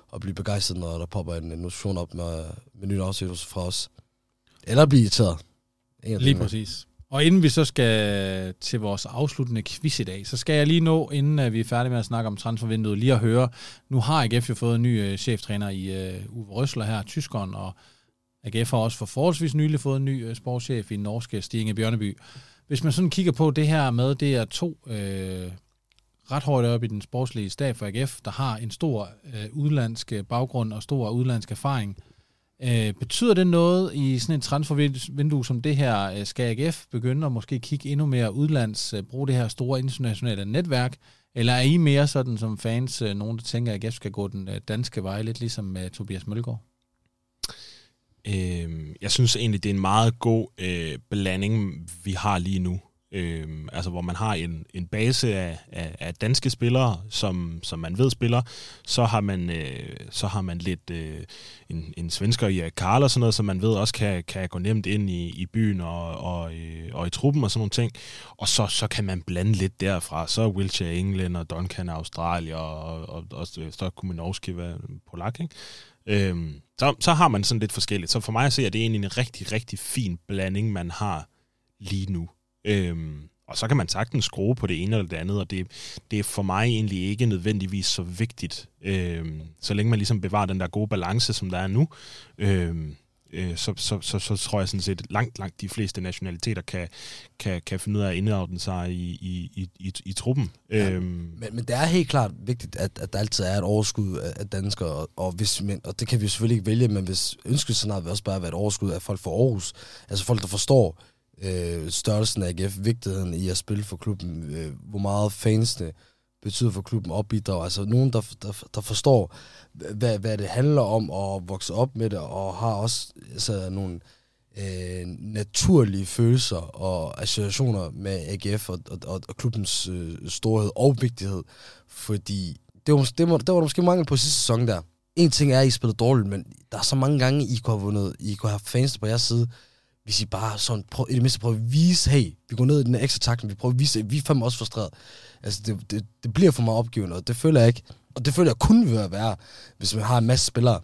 at blive begejstret, når der popper en notifikation op med, med nye afsættelse fra os. Eller blive irriteret. Lige præcis. Og inden vi så skal til vores afsluttende quiz i dag, så skal jeg lige nå, inden vi er færdige med at snakke om transfervinduet, lige at høre, nu har A G F jo fået en ny uh, cheftræner i uh, Uwe Rösler her, tyskeren, og A G F har også for forholdsvis nylig fået en ny uh, sportschef i den norske Stig Bjørneby. Hvis man sådan kigger på det her med, det er to øh, ret højt op i den sportslige stab for A G F, der har en stor øh, udlandsk baggrund og stor udlandsk erfaring. Øh, betyder det noget i sådan et transfervindue som det her? Skal A G F begynde at måske kigge endnu mere udlands, bruge det her store internationale netværk, eller er I mere sådan som fans, nogen der tænker, at A G F skal gå den danske vej, lidt ligesom med Tobias Mølgaard? Øh, jeg synes egentlig, det er en meget god øh, blanding, vi har lige nu. Øh, altså hvor man har en, en base af, af, af danske spillere, som, som man ved spiller, så har man, øh, så har man lidt øh, en, en svensker i Karl og sådan noget, som man ved også kan, kan gå nemt ind i, i byen og, og, øh, og i truppen og sådan nogle ting. Og så, så kan man blande lidt derfra. Så er Wilshere England og Duncan Australien og, og, og så Kuminowski Polak, ikke? Øhm, så, så har man sådan lidt forskelligt. Så for mig at se, at det er egentlig en rigtig, rigtig fin blanding, man har lige nu. Øhm, og så kan man sagtens skrue på det ene eller det andet, og det, det er for mig egentlig ikke nødvendigvis så vigtigt. Øhm, så længe man ligesom bevarer den der gode balance, som der er nu, øhm, øh, så, så, så, så tror jeg sådan set, langt, langt de fleste nationaliteter kan, kan, kan finde ud af at indordne sig i, i, i, i, i truppen. Ja, øhm, men, men det er helt klart vigtigt, at, at der altid er et overskud af, af danskere, og, og, hvis, men, og det kan vi jo selvfølgelig ikke vælge, men hvis ønsket snart vil også bare være et overskud af folk fra Aarhus, altså folk, der forstår øh, størrelsen af A G F, vigtigheden i at spille for klubben, øh, hvor meget fansene betyder for klubben opbidrag, altså nogen, der, der, der forstår, hvad, hvad det handler om at vokse op med det, og har også altså, nogle øh, naturlige følelser og associationer med A G F og, og, og klubbens øh, storhed og vigtighed, fordi det var, det, var, det var der måske mangel på sidste sæson der. En ting er, at I spillede dårligt, men der er så mange gange, I kunne have vundet, I kunne have fans på jeres side, hvis I bare sådan, prøv, i det mindste prøver at vise, hey, vi går ned i den ekstra takten, vi prøver at vise, vi er fandme også frustreret. Altså, det, det, det bliver for meget opgivende, og det føler jeg ikke. Og det føler jeg kun vil være, hvis man har en masse spillere,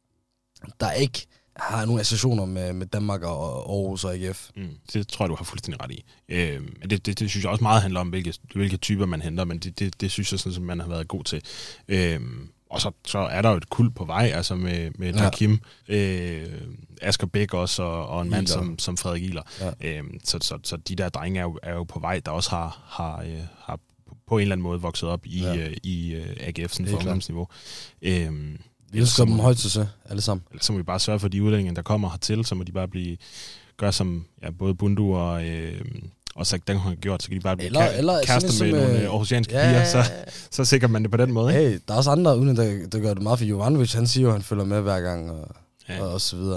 der ikke har nogle associationer med, med Danmark og Aarhus og A G F. Mm, det tror jeg, du har fuldstændig ret i. Øh, det, det, det synes jeg også meget handler om, hvilke, hvilke typer man henter, men det, det, det synes jeg, sådan, som man har været god til. Øh, og så, så er der jo et kuld på vej, altså med, med ja. Kim, øh, Asger Bæk også, og, og en mand som, som Frederik Ihler. Ja. Øh, så, så, så de der drenge er jo, er jo på vej, der også har, har, øh, har på en eller anden måde vokset op i, ja. øh, i uh, A G F's ungdomsniveau. Øh, vi ønsker dem højt til sig, alle sammen. Så må vi bare sørge for, de udlændinge, der kommer hertil, så må de bare blive gøre som ja, både Bundu og... Øh, og så den har gjort, så kan de bare blive eller, kæ- eller kærester med øh, nogle aarhusianske ja, piger, så, så sikrer man det på den måde. Ikke? Hey, der er også andre uden der, der gør det meget for Jovanovic. Han siger jo, at han følger med hver gang, og, ja. og, og så videre.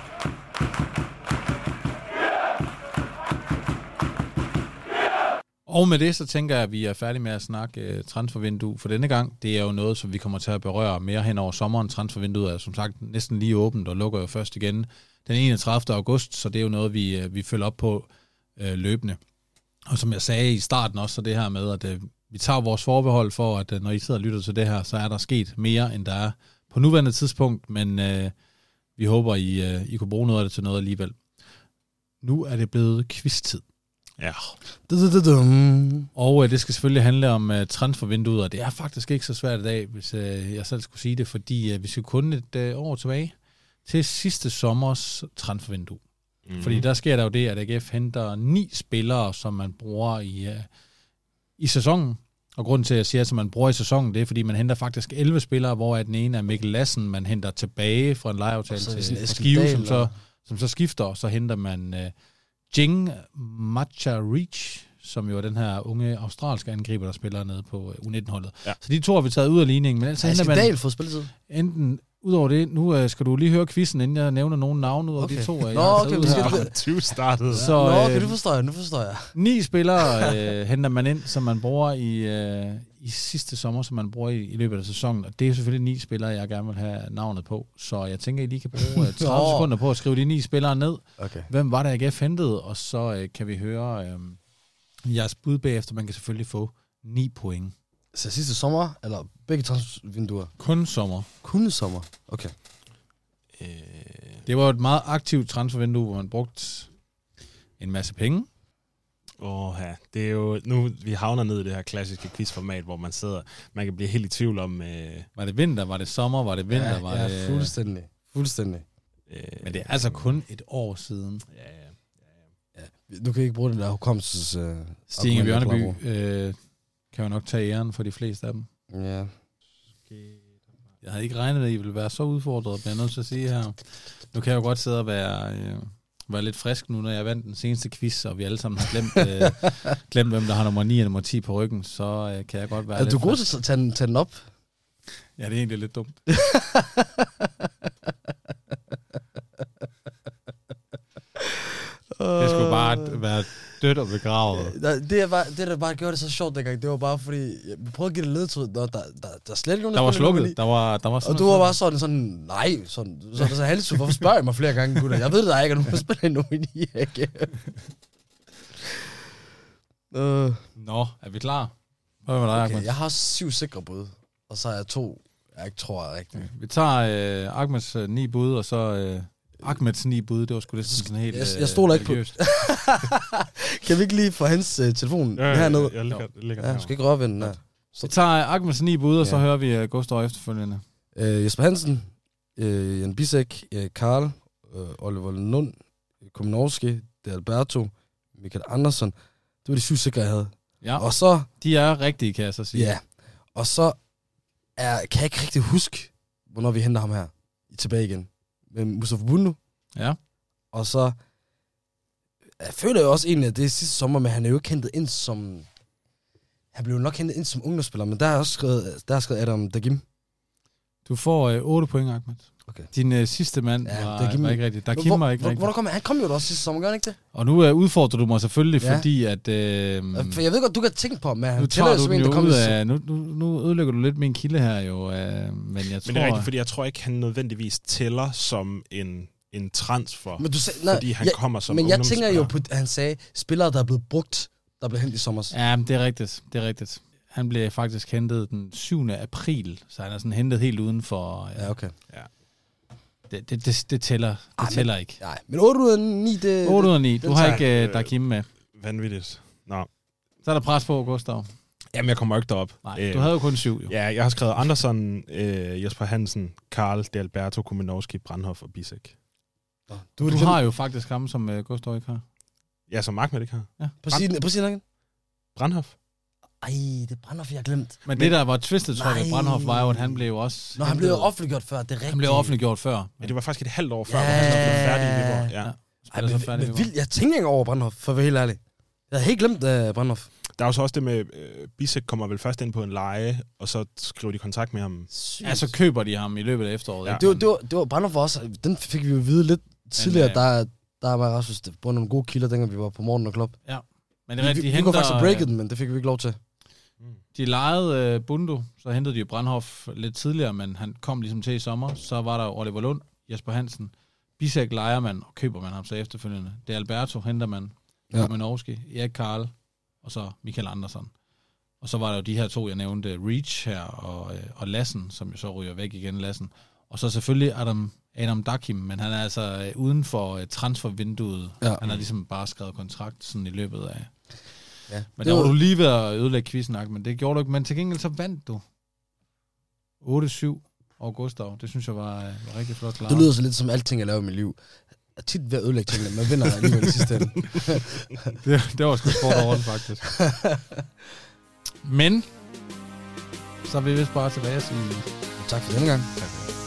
Og med det, så tænker jeg, at vi er færdige med at snakke uh, transfervindue for denne gang. Det er jo noget, som vi kommer til at berøre mere hen over sommeren. Transfervinduet er som sagt næsten lige åbent og lukker jo først igen den enogtredivte august, så det er jo noget, vi, uh, vi følger op på Øh, løbende. Og som jeg sagde i starten også, så det her med, at øh, vi tager vores forbehold for, at øh, når I sidder og lytter til det her, så er der sket mere, end der er på nuværende tidspunkt, men øh, vi håber, I, øh, I kunne bruge noget af det til noget alligevel. Nu er det blevet quiz-tid. Ja. Og øh, det skal selvfølgelig handle om øh, transfervinduet, og det er faktisk ikke så svært i dag, hvis øh, jeg selv skulle sige det, fordi øh, vi skal kun et øh, år tilbage til sidste sommers transfervindue. Mm. Fordi der sker der jo det, at A G F henter ni spillere, som man bruger i, uh, i sæsonen. Og grunden til, at jeg siger, at man bruger i sæsonen, det er, fordi man henter faktisk elleve spillere, hvor den ene er Mikkel Lassen, man henter tilbage fra en lejeaftale til Skive, som så, som så skifter, og så henter man uh, Jing Macha-Reach, som jo er den her unge australske angriber, der spiller nede på U nitten-holdet. Ja. Så de to har vi taget ud af ligningen. Men altså henter man Dahl for spilletid. Enten udover det, nu uh, skal du lige høre quizzen, inden jeg nævner nogle navne ud af okay. de to. Nå, okay, vi skal tyve startede. Så, Nå, okay, øh, nu forstår jeg, nu forstår jeg. Ni spillere øh, henter man ind, som man bruger i, øh, i sidste sommer, som man bruger i, i løbet af sæsonen. Og det er selvfølgelig ni spillere, jeg gerne vil have navnet på. Så jeg tænker, I lige kan bruge øh, tredive sekunder på at skrive de ni spillere ned. Okay. Hvem var det, A G F hentede? Og så øh, kan vi høre øh, jeres bud bagefter. Man kan selvfølgelig få ni point. Så sidste sommer, eller begge transfervinduer? Kun sommer. Kun sommer, okay. Øh, Det var et meget aktivt transfervindue, hvor man brugte en masse penge. Åh ja, det er jo, nu vi havner ned i det her klassiske quizformat, hvor man sidder, man kan blive helt i tvivl om... Øh, Var det vinter, var det sommer, var det vinter, ja, var ja, det... fuldstændig. Fuldstændig. øh, Men det er altså kun et år siden. Ja, ja. Ja. Du kan ikke bruge det der hukommelses... Øh, Stig Inge argumenter, Bjørneby øh, kan jo nok tage æren for de fleste af dem. Ja. Jeg havde ikke regnet med, at I ville være så udfordret, bliver jeg nødt til at sige her. Nu kan jeg jo godt sidde og være, øh, være lidt frisk nu, når jeg vandt den seneste quiz, og vi alle sammen har glemt, øh, glemt hvem der har nummer ni og nummer ti på ryggen, så øh, kan jeg godt være Er lidt du god frisk. til at tage den, tage den op? Ja, det er egentlig lidt dumt. Det skulle bare være dødt og begravet. Ja, det, er bare, det, der bare gjorde det så sjovt dengang, det var bare fordi, vi prøvede at give det ledtråd, der, der, der, der er slet ikke nogen, Der var spiller nummer ni. slukket. Der var, der var sådan Og du var bare sådan, sådan nej, sådan, så er det så halvt, hvorfor spørger jeg mig flere gange, gutter? Jeg ved, der ikke er nogen, der spiller nummer ni, ikke? uh, Nå, er vi klar? Hvad var dig, okay, Ahmed? jeg har syv sikre bud, og så er jeg to, jeg ikke tror jeg rigtigt. Vi tager øh, Ahmeds øh, ni bud, og så øh, Ahmeds ni bud. Det var sgu næsten sådan helt... Jeg, øh, jeg stoler ikke på. seriøst. Kan vi ikke lige få hans uh, telefon Ja, hernede? Jeg, jeg ligger, jeg ligger Ja, du skal ikke røre ved den der. Vi tager Ahmeds ni bud, og så Ja. hører vi uh, Gustav efterfølgende. Øh, Jesper Hansen, øh, Jan Bisek, øh, Karl, øh, Oliver Lund, Kominowski, De Alberto, Michael Andersen. Det var de syv sikre, jeg havde. Ja, Og så, de er rigtige, kan jeg så sige. ja, og så er, kan jeg ikke rigtig huske, hvornår vi henter ham her tilbage igen. Med Mustafa Bundu. Ja. Og så, jeg føler jo også egentlig, at det er sidste sommer, men han er jo ikke hentet ind som, han blev jo nok hentet ind som ungdomsspiller, men der er også skrevet, der er skrevet Adam Dagim. Du får øh, otte point, Ahmed. Okay. Din øh, sidste mand Ja, var, Dagim- var ikke rigtig. Der Hvor- Kim var ikke hvor, rigtig. Hvornår kom han? Han kom jo da også sidste sommer, gør han ikke det? Og nu øh, udfordrer du mig selvfølgelig, Ja. fordi at... Øh, For jeg ved godt, du kan tænke på ham, men nu han tager tæller jo du som den en, jo der kom ud i af... Nu, nu, nu ødelægger du lidt min kilde her jo, øh, men jeg tror... Men det er rigtigt, fordi jeg tror ikke, han nødvendigvis tæller som en, en transfer, Men du sagde, nej, fordi han jeg, kommer som men jeg tænker jo ungdomsspiller. på, at han sagde, spillere, der er blevet brugt, der blev hentet i sommer. Ja, men det er rigtigt. Det er rigtigt. Han blev faktisk hentet den syvende april, så han er sådan hentet helt uden for... Ja, okay. Det, det, det, det tæller, det Ej, men- tæller ikke. Nej, men otte ud af ni, det... otte ud af ni. Du den har tager ikke jeg. uh, Dakim med. Vanvittigt. Nå. Så er der pres på, Gustav. Jamen, jeg kommer ikke derop. Nej, du havde jo kun syv, jo. Ja, jeg har skrevet Andersen, øh, Jesper Hansen, Karl, De Alberto, Kominowski, Brandhoff og Bisek. Nå, Du, du har jo faktisk ham, som uh, Gustav ikke har. Ja, som Ahmed ikke har. Ja. Præcis, præcis igen. Brandhoff. Ej, det brænder, for jeg har glemt. Men, det, der var twistet, tror jeg, ved Nej. Brandhoff, var jo, at han blev jo også... Nå, han blev jo hentet- offentliggjort før, det er rigtigt. Han blev offentliggjort før. Ja, det var faktisk et halvt år før, Ja. hvor han så blev færdig i Viborg. Ja. Ja. Ej, Spiller så men, færdig, men vi var. vildt, jeg tænkte ikke over Brandhoff, for at være helt ærlig. Jeg havde helt glemt uh, Brandhoff. Der er jo så også det med, øh, Bisek kommer vel først ind på en leje, og så skriver de kontakt med ham. Sygt. Ja, så køber de ham i løbet af efteråret. Ja. ikke? Det var, det var, det var Brandhoff også, den fik vi jo at vide lidt tidligere, øh, der, der var Rasmus, det var nogle gode kilder, dengang vi var på Morten og Klub. Men det er Vi, rigtigt, vi, de vi kunne henter... faktisk have breaket den, men det fik vi ikke lov til. De lejede uh, Bundu, så hentede de jo Brandhoff lidt tidligere, men han kom ligesom til i sommer. Så var der Oliver Lund, Jesper Hansen, Bisek lejer man, og køber man ham så efterfølgende. Det er Alberto, henter man, Ja. Kominowski, Erik Karl, og så Michael Andersen. Og så var der jo de her to, jeg nævnte, Reach her, og, øh, og Lassen, som jo så ryger væk igen, Lassen. Og så selvfølgelig Adam, Adam Dakim, men han er altså øh, uden for øh, transfervinduet. Ja. Han har ligesom bare skrevet kontrakt sådan i løbet af... Ja. Men Det der var var- du lige ved at ødelægge quizzen, men det gjorde du ikke. Men til gengæld så vandt du otte syv over Gustav. Det synes jeg var, øh, var rigtig flot klaret. Det lyder så lidt som alting, jeg laver i mit liv. Jeg er tit ved at ødelægge tingene, men vinder alligevel i sidste ende. det, det var sgu sport over faktisk. Men så er vi vist bare tilbage og sige... Tak for denne gang. Tak.